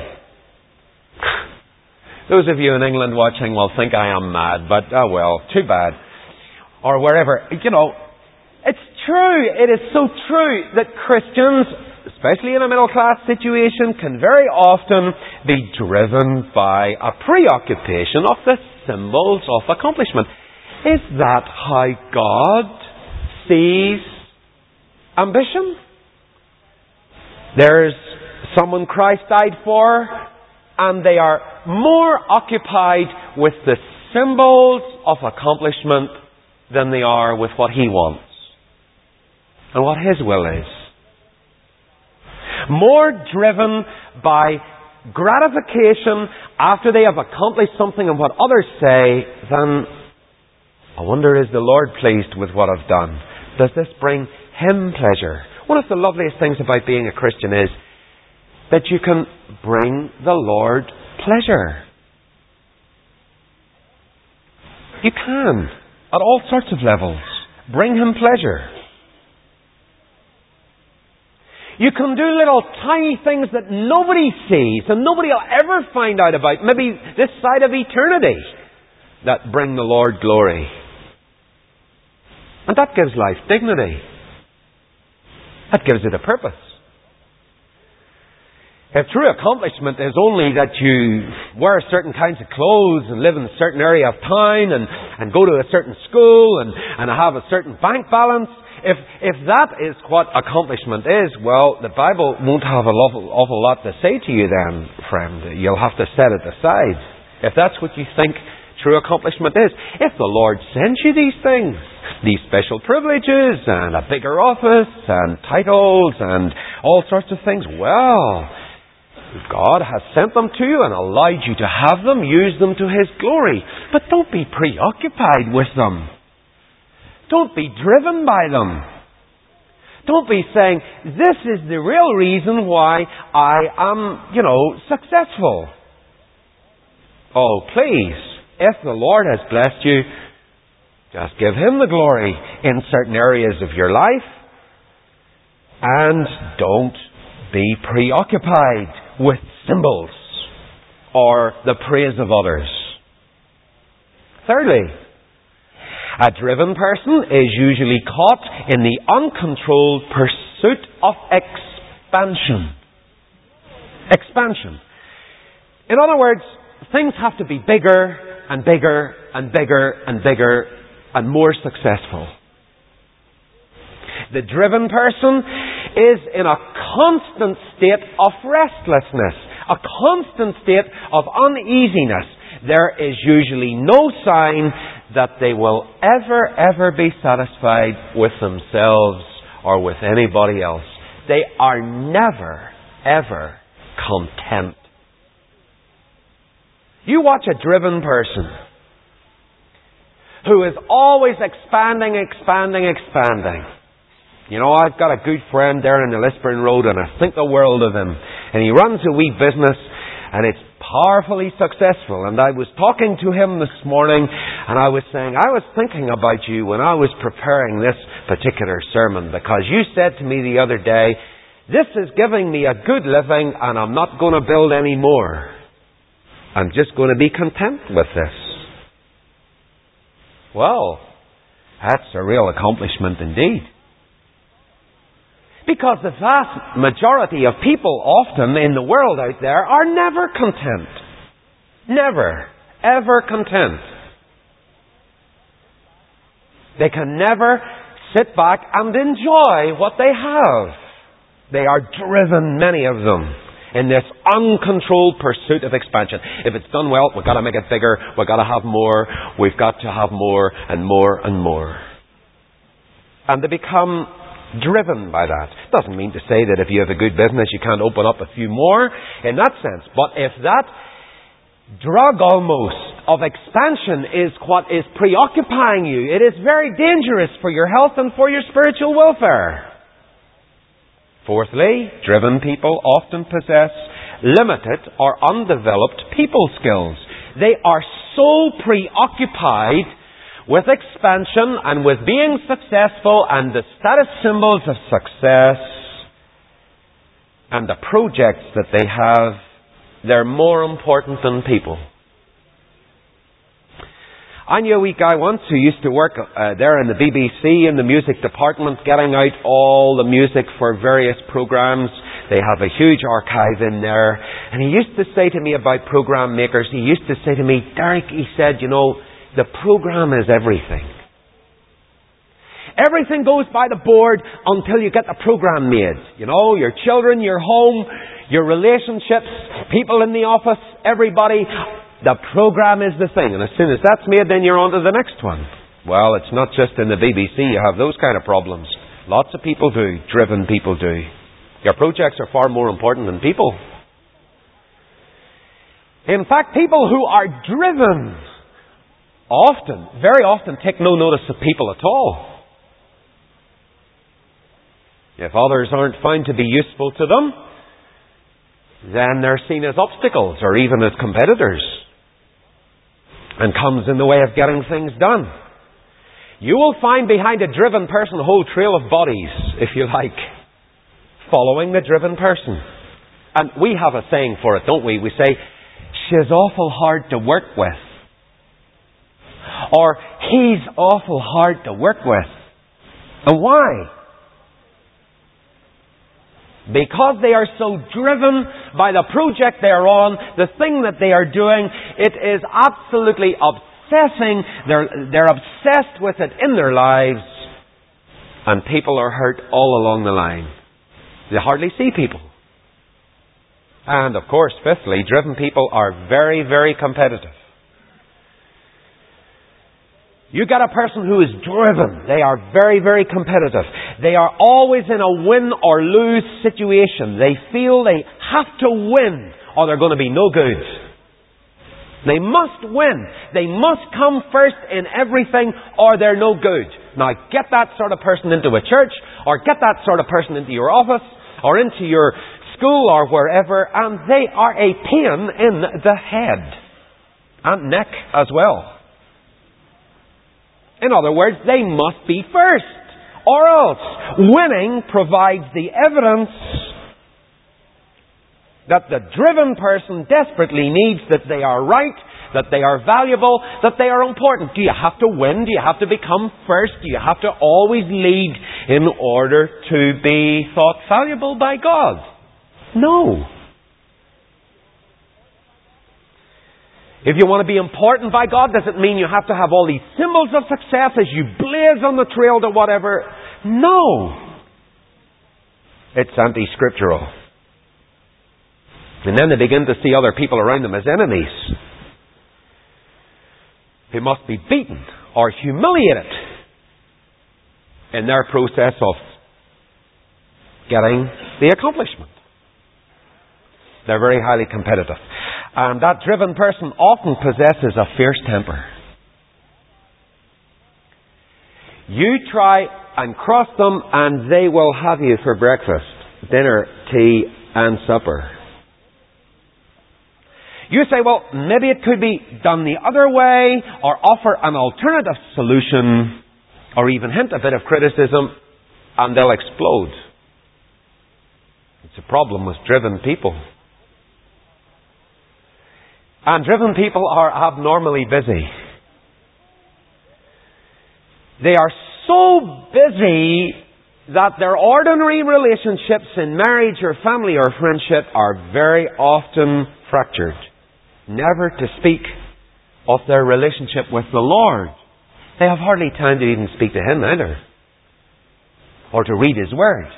Those of you in England watching will think I am mad, but, oh well, too bad. Or wherever. It's true. It is so true that Christians, especially in a middle class situation, can very often be driven by a preoccupation of the symbols of accomplishment. Is that how God sees ambition? There's someone Christ died for, and they are more occupied with the symbols of accomplishment than they are with what He wants and what His will is. More driven by gratification after they have accomplished something and what others say than, I wonder, is the Lord pleased with what I've done? Does this bring Him pleasure? One of the loveliest things about being a Christian is that you can bring the Lord pleasure. You can, at all sorts of levels, bring Him pleasure. You can do little tiny things that nobody sees and nobody will ever find out about, maybe this side of eternity, that bring the Lord glory. And that gives life dignity. That gives it a purpose. If true accomplishment is only that you wear certain kinds of clothes and live in a certain area of town and go to a certain school and have a certain bank balance, if that is what accomplishment is, well, the Bible won't have an awful lot to say to you then, friend. You'll have to set it aside. If that's what you think true accomplishment is. If the Lord sends you these things, these special privileges and a bigger office and titles and all sorts of things, well, God has sent them to you and allowed you to have them, use them to His glory. But don't be preoccupied with them. Don't be driven by them. Don't be saying, this is the real reason why I am, successful. Oh, please, if the Lord has blessed you, just give Him the glory in certain areas of your life. And don't be preoccupied with symbols or the praise of others. Thirdly, a driven person is usually caught in the uncontrolled pursuit of expansion. Expansion. In other words, things have to be bigger and bigger and bigger and bigger and more successful. The driven person is in a constant state of restlessness, a constant state of uneasiness. There is usually no sign that they will ever be satisfied with themselves or with anybody else. They are never, ever content. You watch a driven person who is always expanding. I've got a good friend there in the Lisburn Road and I think the world of him. And he runs a wee business and it's powerfully successful. And I was talking to him this morning and I was saying, I was thinking about you when I was preparing this particular sermon, because you said to me the other day, this is giving me a good living and I'm not going to build any more. I'm just going to be content with this. Well, that's a real accomplishment indeed. Because the vast majority of people often in the world out there are never content. Never, ever content. They can never sit back and enjoy what they have. They are driven, many of them, in this uncontrolled pursuit of expansion. If it's done well, we've got to make it bigger, we've got to have more, we've got to have more and more and more. And they become driven by that. Doesn't mean to say that if you have a good business you can't open up a few more in that sense. But if that drug almost of expansion is what is preoccupying you, it is very dangerous for your health and for your spiritual welfare. Fourthly, driven people often possess limited or undeveloped people skills. They are so preoccupied with expansion and with being successful and the status symbols of success and the projects that they have, they're more important than people. I knew a wee guy once who used to work there in the BBC in the music department, getting out all the music for various programs. They have a huge archive in there. And he used to say to me about program makers, he used to say to me, Derek, he said, the program is everything. Everything goes by the board until you get the program made. Your children, your home, your relationships, people in the office, everybody. The program is the thing. And as soon as that's made, then you're on to the next one. Well, it's not just in the BBC you have those kind of problems. Lots of people do. Driven people do. Your projects are far more important than people. In fact, people who are driven very often take no notice of people at all. If others aren't found to be useful to them, then they're seen as obstacles or even as competitors, and comes in the way of getting things done. You will find behind a driven person a whole trail of bodies, if you like, following the driven person. And we have a saying for it, don't we? We say, she's awful hard to work with. Or, he's awful hard to work with. And why? Because they are so driven by the project they're on, the thing that they are doing, it is absolutely obsessing. They're obsessed with it in their lives. And people are hurt all along the line. They hardly see people. And of course, fifthly, driven people are very, very competitive. You get a person who is driven. They are very, very competitive. They are always in a win or lose situation. They feel they have to win or they're going to be no good. They must win. They must come first in everything or they're no good. Now get that sort of person into a church, or get that sort of person into your office or into your school or wherever, and they are a pain in the head and neck as well. In other words, they must be first, or else winning provides the evidence that the driven person desperately needs, that they are right, that they are valuable, that they are important. Do you have to win? Do you have to become first? Do you have to always lead in order to be thought valuable by God? No. If you want to be important by God, does it mean you have to have all these symbols of success as you blaze on the trail to whatever? No. It's anti-scriptural. And then they begin to see other people around them as enemies who must be beaten or humiliated in their process of getting the accomplishment. They're very highly competitive. And that driven person often possesses a fierce temper. You try and cross them and they will have you for breakfast, dinner, tea and supper. You say, well, maybe it could be done the other way, or offer an alternative solution, or even hint a bit of criticism, and they'll explode. It's a problem with driven people. And driven people are abnormally busy. They are so busy that their ordinary relationships in marriage or family or friendship are very often fractured. Never to speak of their relationship with the Lord. They have hardly time to even speak to Him either, or to read His Word.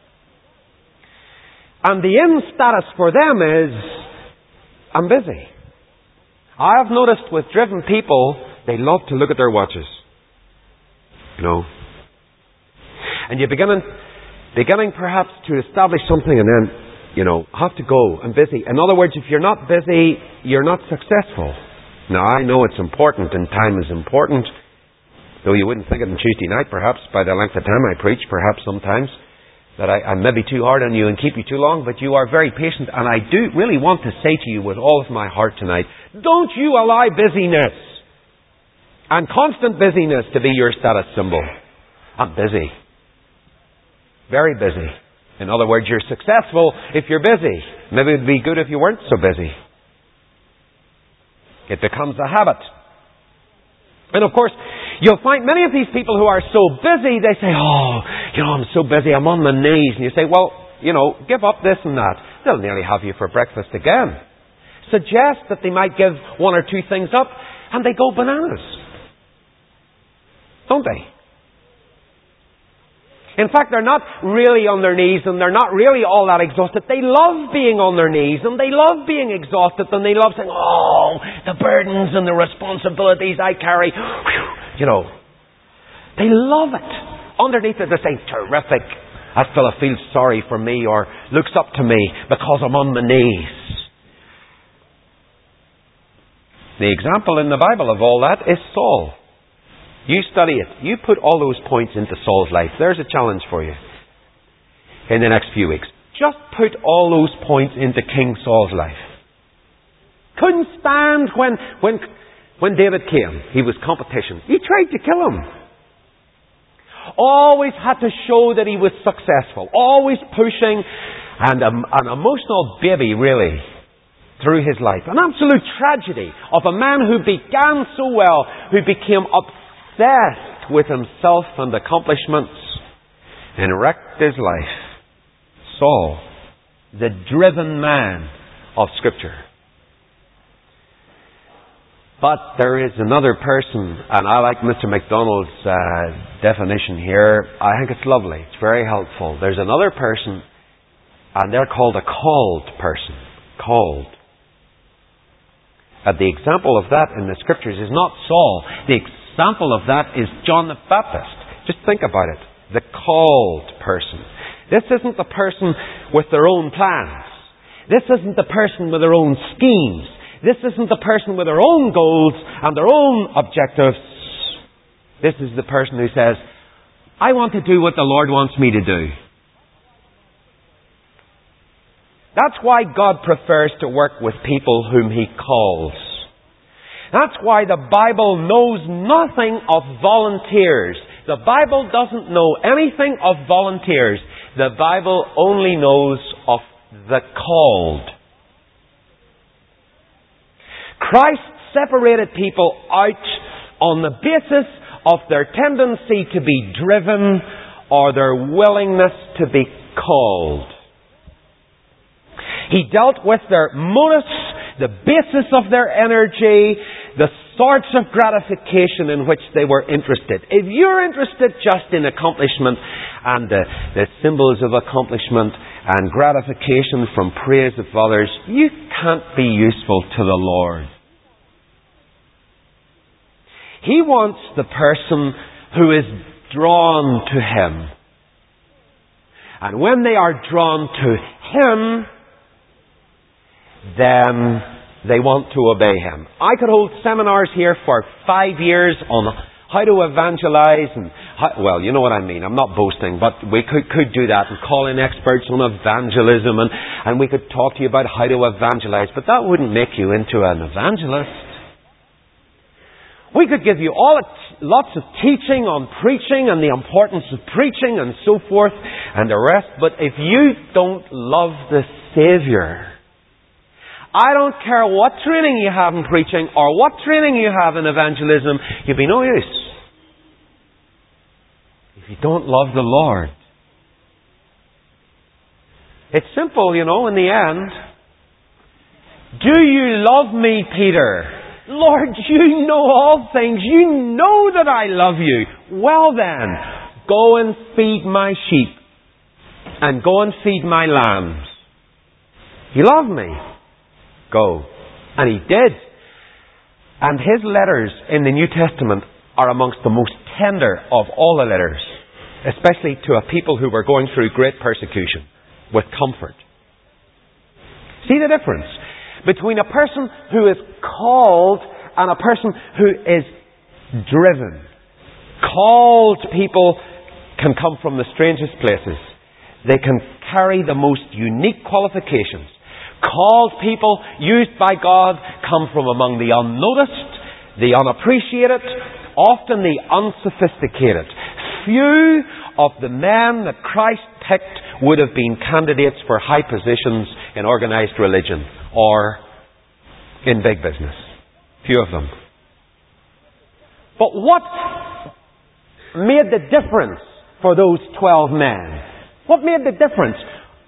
And the end status for them is, I'm busy. I have noticed with driven people, they love to look at their watches. You know. And you're beginning perhaps to establish something and then, have to go. I'm busy. In other words, if you're not busy, you're not successful. Now, I know it's important and time is important, though you wouldn't think it on Tuesday night, perhaps, by the length of time I preach, perhaps sometimes, that I'm maybe too hard on you and keep you too long, but you are very patient, and I do really want to say to you with all of my heart tonight, don't you allow busyness and constant busyness to be your status symbol. I'm busy. Very busy. In other words, you're successful if you're busy. Maybe it would be good if you weren't so busy. It becomes a habit. And of course, you'll find many of these people who are so busy, they say, I'm so busy, I'm on my knees. And you say, well, give up this and that. They'll nearly have you for breakfast again. Suggest that they might give one or two things up, and they go bananas. Don't they? In fact, they're not really on their knees and they're not really all that exhausted. They love being on their knees and they love being exhausted and they love saying, oh, the burdens and the responsibilities I carry. You know, they love it. Underneath it, they're saying, terrific. That fella feels sorry for me or looks up to me because I'm on my knees. The example in the Bible of all that is Saul. You study it. You put all those points into Saul's life. There's a challenge for you in the next few weeks. Just put all those points into King Saul's life. Couldn't stand when David came. He was competition. He tried to kill him. Always had to show that he was successful. Always pushing. And an emotional baby, really, through his life. An absolute tragedy of a man who began so well, who became obsessed with himself and accomplishments and wrecked his life. Saul, the driven man of Scripture. But there is another person, and I like Mr. MacDonald's definition here. I think it's lovely. It's very helpful. There's another person, and they're called a called person. Called. The example of that in the Scriptures is not Saul. The example of that is John the Baptist. Just think about it. The called person. This isn't the person with their own plans. This isn't the person with their own schemes. This isn't the person with their own goals and their own objectives. This is the person who says, I want to do what the Lord wants me to do. That's why God prefers to work with people whom He calls. That's why the Bible knows nothing of volunteers. The Bible doesn't know anything of volunteers. The Bible only knows of the called. Christ separated people out on the basis of their tendency to be driven or their willingness to be called. He dealt with their motives, the basis of their energy, the sorts of gratification in which they were interested. If you're interested just in accomplishment and the symbols of accomplishment and gratification from praise of others, you can't be useful to the Lord. He wants the person who is drawn to Him. And when they are drawn to Him, then they want to obey Him. I could hold seminars here for 5 years on how to evangelize and well, you know what I mean. I'm not boasting, but we could do that and call in experts on evangelism and we could talk to you about how to evangelize, but that wouldn't make you into an evangelist. We could give you lots of teaching on preaching and the importance of preaching and so forth and the rest, but if you don't love the Saviour, I don't care what training you have in preaching or what training you have in evangelism, you'll be no use. If you don't love the Lord. It's simple, you know, in the end. Do you love me, Peter? Lord, you know all things. You know that I love you. Well then, go and feed my sheep. And go and feed my lambs. You love me. Go. And he did. And his letters in the New Testament are amongst the most tender of all the letters, especially to a people who were going through great persecution with comfort. See the difference between a person who is called and a person who is driven. Called people can come from the strangest places. They can carry the most unique qualifications. Called people, used by God, come from among the unnoticed, the unappreciated, often the unsophisticated. Few of the men that Christ picked would have been candidates for high positions in organized religion or in big business. Few of them. But what made the difference for those 12 men? What made the difference?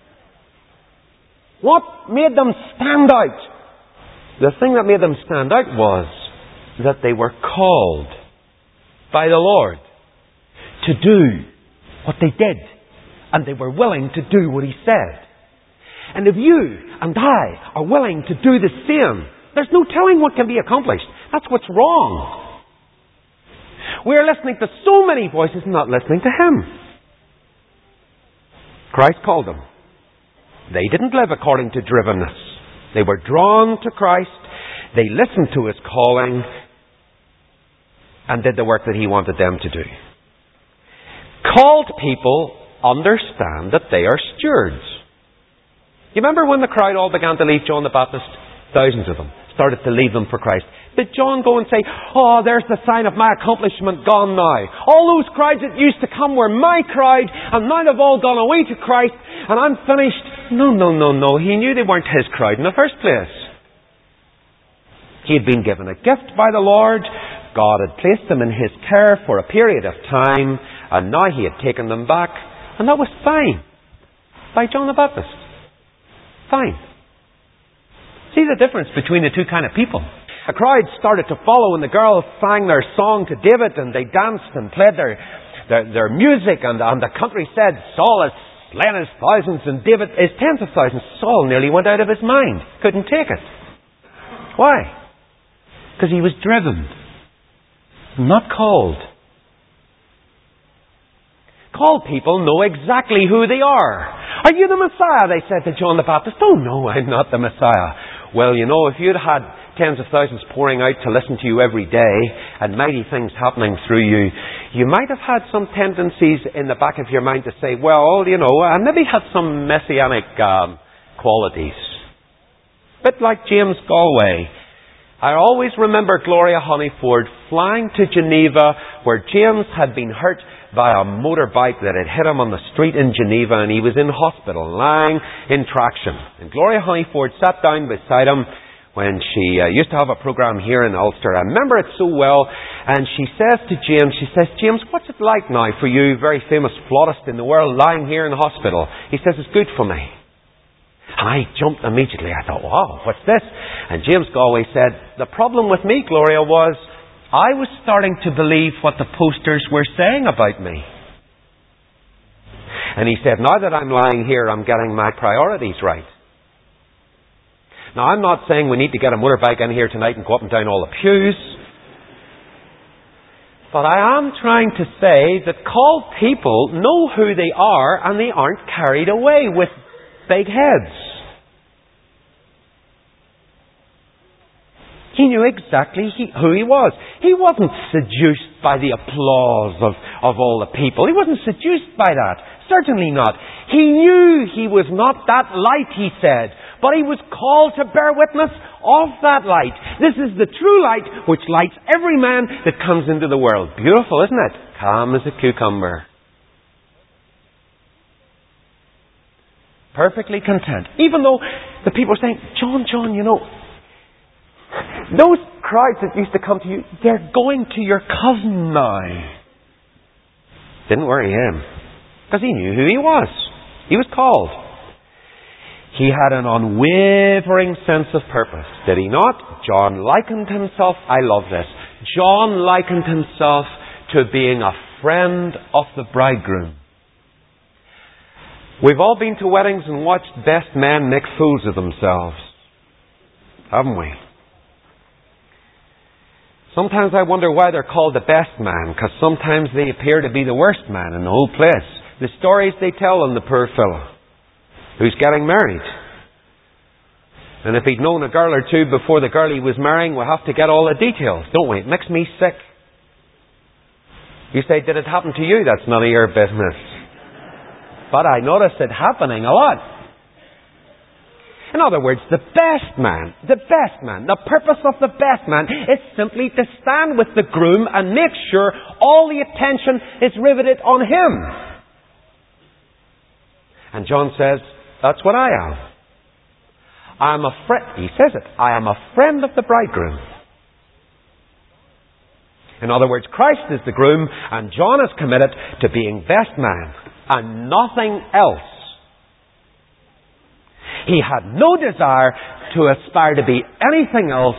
What made them stand out? The thing that made them stand out was that they were called by the Lord to do what they did. And they were willing to do what He said. And if you and I are willing to do the same, there's no telling what can be accomplished. That's what's wrong. We're listening to so many voices and not listening to Him. Christ called them. They didn't live according to drivenness. They were drawn to Christ. They listened to His calling and did the work that He wanted them to do. Called people understand that they are stewards. You remember when the crowd all began to leave John the Baptist? Thousands of them started to leave them for Christ. Did John go and say, "Oh, there's the sign of my accomplishment gone now. All those crowds that used to come were my crowd, and now they've all gone away to Christ, and I'm finished"? No. He knew they weren't His crowd in the first place. He had been given a gift by the Lord. God had placed them in His care for a period of time, and now He had taken them back, and that was fine. By John the Baptist. Fine. See the difference between the two kind of people. A crowd started to follow, and the girls sang their song to David, and they danced and played their music, and the country said, "Saul has slain his thousands, and David his tens of thousands." Saul nearly went out of his mind. Couldn't take it. Why? Because he was driven, not called. Called people know exactly who they are. "Are you the Messiah?" they said to John the Baptist. "Oh no, I'm not the Messiah." Well, you know, if you'd had tens of thousands pouring out to listen to you every day and mighty things happening through you, you might have had some tendencies in the back of your mind to say, well, you know, I maybe had some messianic qualities. A bit like James Galway. I always remember Gloria Honeyford flying to Geneva, where James had been hurt by a motorbike that had hit him on the street in Geneva, and he was in hospital, lying in traction. And Gloria Honeyford sat down beside him when she used to have a program here in Ulster. I remember it so well. And she says to James, "James, what's it like now for you, very famous flautist in the world, lying here in the hospital?" He says, "It's good for me." And I jumped immediately. I thought, wow, what's this? And James Galway said, "The problem with me, Gloria, was I was starting to believe what the posters were saying about me." And he said, "Now that I'm lying here, I'm getting my priorities right." Now, I'm not saying we need to get a motorbike in here tonight and go up and down all the pews. But I am trying to say that called people know who they are, and they aren't carried away with big heads. He knew exactly who he was. He wasn't seduced by the applause of all the people. He wasn't seduced by that. Certainly not. He knew he was not that light, he said. But he was called to bear witness of that light. This is the true light which lights every man that comes into the world. Beautiful, isn't it? Calm as a cucumber. Perfectly content. Even though the people are saying, John, you know, those crowds that used to come to you, they're going to your cousin now. Didn't worry him. Because he knew who he was. He was called. He had an unwavering sense of purpose, did he not? John likened himself, I love this, John likened himself to being a friend of the bridegroom. We've all been to weddings and watched best men make fools of themselves, haven't we? Sometimes I wonder why they're called the best man, because sometimes they appear to be the worst man in the whole place. The stories they tell on the poor fellow who's getting married. And if he'd known a girl or two before the girl he was marrying, we'll have to get all the details, don't we? It makes me sick. You say, did it happen to you? That's none of your business. But I noticed it happening a lot. In other words, the best man, the purpose of the best man is simply to stand with the groom and make sure all the attention is riveted on him. And John says, that's what I am. I am a friend. He says it. I am a friend of the bridegroom. In other words, Christ is the groom, and John is committed to being best man and nothing else. He had no desire to aspire to be anything else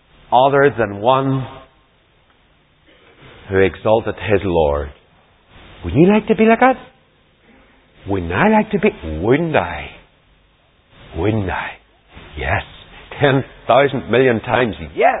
other than one who exalted his Lord. Would you like to be like that? Wouldn't I like to be? Wouldn't I? Wouldn't I? Yes. 10,000 million times yes.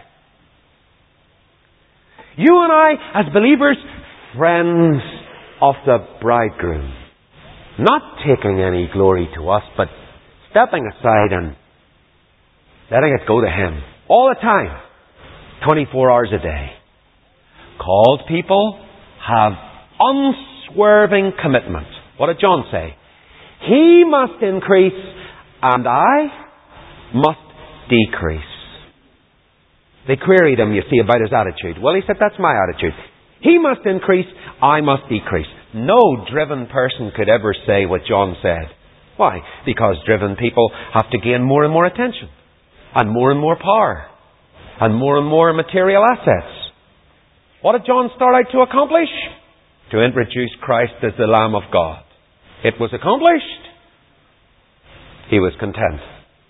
You and I, as believers, friends of the bridegroom. Not taking any glory to us, but stepping aside and letting it go to Him. All the time. 24 hours a day. Called people have unswerving commitment. What did John say? He must increase and I must decrease. They queried him, you see, about his attitude. Well, he said, that's my attitude. He must increase, I must decrease. No driven person could ever say what John said. Why? Because driven people have to gain more and more attention, and more power, and more material assets. What did John start out to accomplish? To introduce Christ as the Lamb of God. It was accomplished. He was content.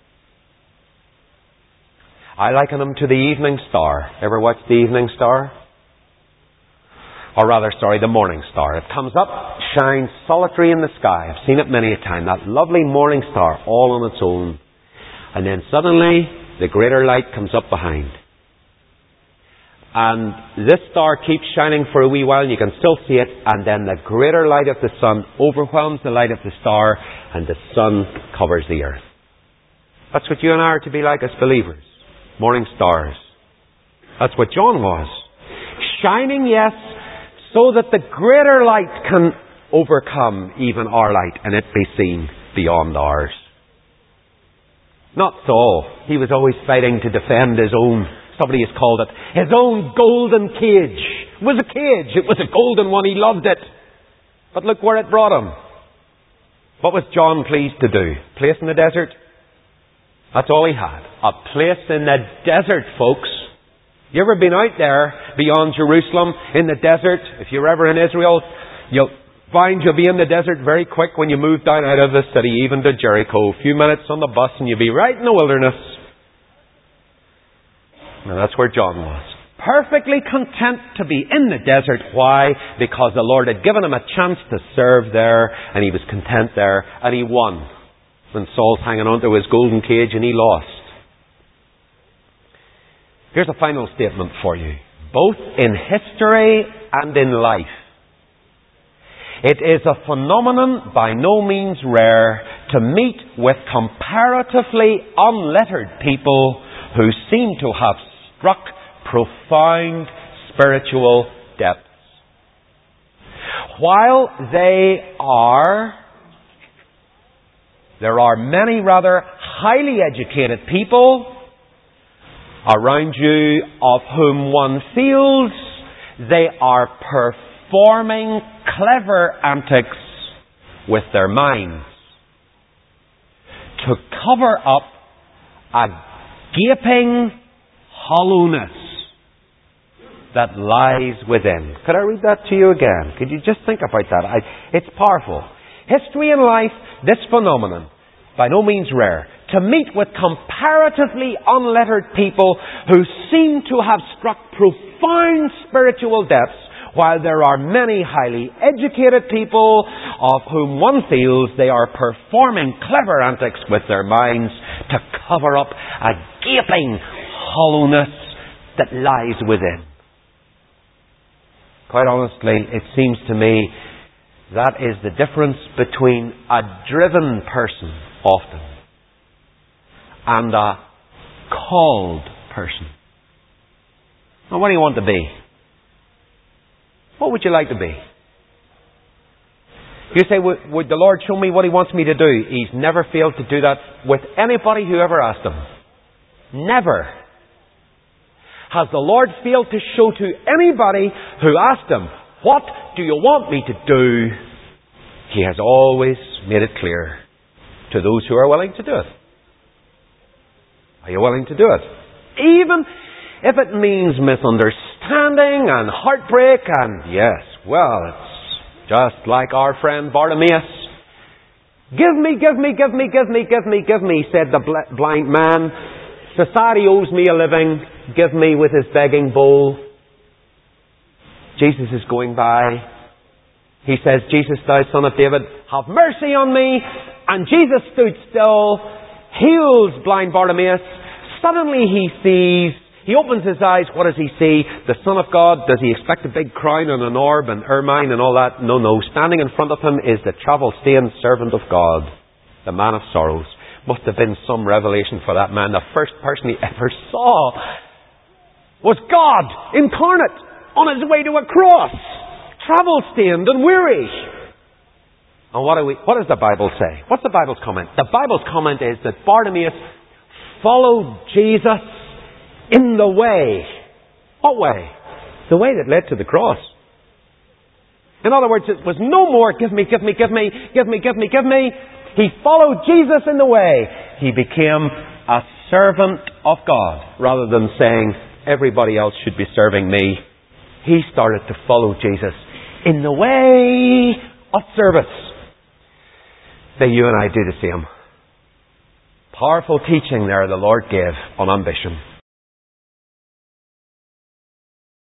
I liken him to the evening star. Ever watch the evening star? Or rather, the morning star. It comes up, shines solitary in the sky. I've seen it many a time. That lovely morning star, all on its own. And then suddenly, the greater light comes up behind. And this star keeps shining for a wee while, and you can still see it. And then the greater light of the sun overwhelms the light of the star, and the sun covers the earth. That's what you and I are to be like as believers. Morning stars. That's what John was. Shining, yes, so that the greater light can overcome even our light and it be seen beyond ours. Not Saul. He was always fighting to defend his own, somebody has called it, his own golden cage. It was a cage. It was a golden one. He loved it. But look where it brought him. What was John pleased to do? Place in the desert? That's all he had. A place in the desert, folks. You ever been out there beyond Jerusalem in the desert? If you're ever in Israel, you'll find you'll be in the desert very quick when you move down out of the city, even to Jericho. A few minutes on the bus and you'll be right in the wilderness. And that's where John was. Perfectly content to be in the desert. Why? Because the Lord had given him a chance to serve there, and he was content there, and he won. When Saul's hanging on to his golden cage and he lost. Here's a final statement for you. Both in history and in life, it is a phenomenon by no means rare to meet with comparatively unlettered people who seem to have struck profound spiritual depths. While there are many rather highly educated people around you of whom one feels they are performing clever antics with their minds to cover up a gaping hollowness that lies within. Could I read that to you again? Could you just think about that? It's powerful. History and life, this phenomenon, by no means rare, to meet with comparatively unlettered people who seem to have struck profound spiritual depths, while there are many highly educated people of whom one feels they are performing clever antics with their minds to cover up a gaping hollowness that lies within. Quite honestly, it seems to me that is the difference between a driven person, often, and a called person. Now, what do you want to be? What would you like to be? You say, would the Lord show me what He wants me to do? He's never failed to do that with anybody who ever asked Him. Never. Has the Lord failed to show to anybody who asked Him, what do you want me to do? He has always made it clear to those who are willing to do it. Are you willing to do it? Even if it means misunderstanding and heartbreak and yes, well, it's just like our friend Bartimaeus. Give me, said the blind man. Society owes me a living. Give me with his begging bowl. Jesus is going by. He says, Jesus, thou son of David, have mercy on me. And Jesus stood still, heals blind Bartimaeus. Suddenly he sees, he opens his eyes. What does he see? The Son of God. Does he expect a big crown and an orb and ermine and all that? No, no. Standing in front of him is the travel-stained servant of God, the man of sorrows. Must have been some revelation for that man. The first person he ever saw was God incarnate on his way to a cross, travel-stained and weary. And what does the Bible say? What's the Bible's comment? The Bible's comment is that Bartimaeus followed Jesus in the way. What way? The way that led to the cross. In other words, it was no more, give me. He followed Jesus in the way. He became a servant of God, rather than saying, everybody else should be serving me. He started to follow Jesus in the way of service. May you and I do the same. Powerful teaching there the Lord gave on ambition.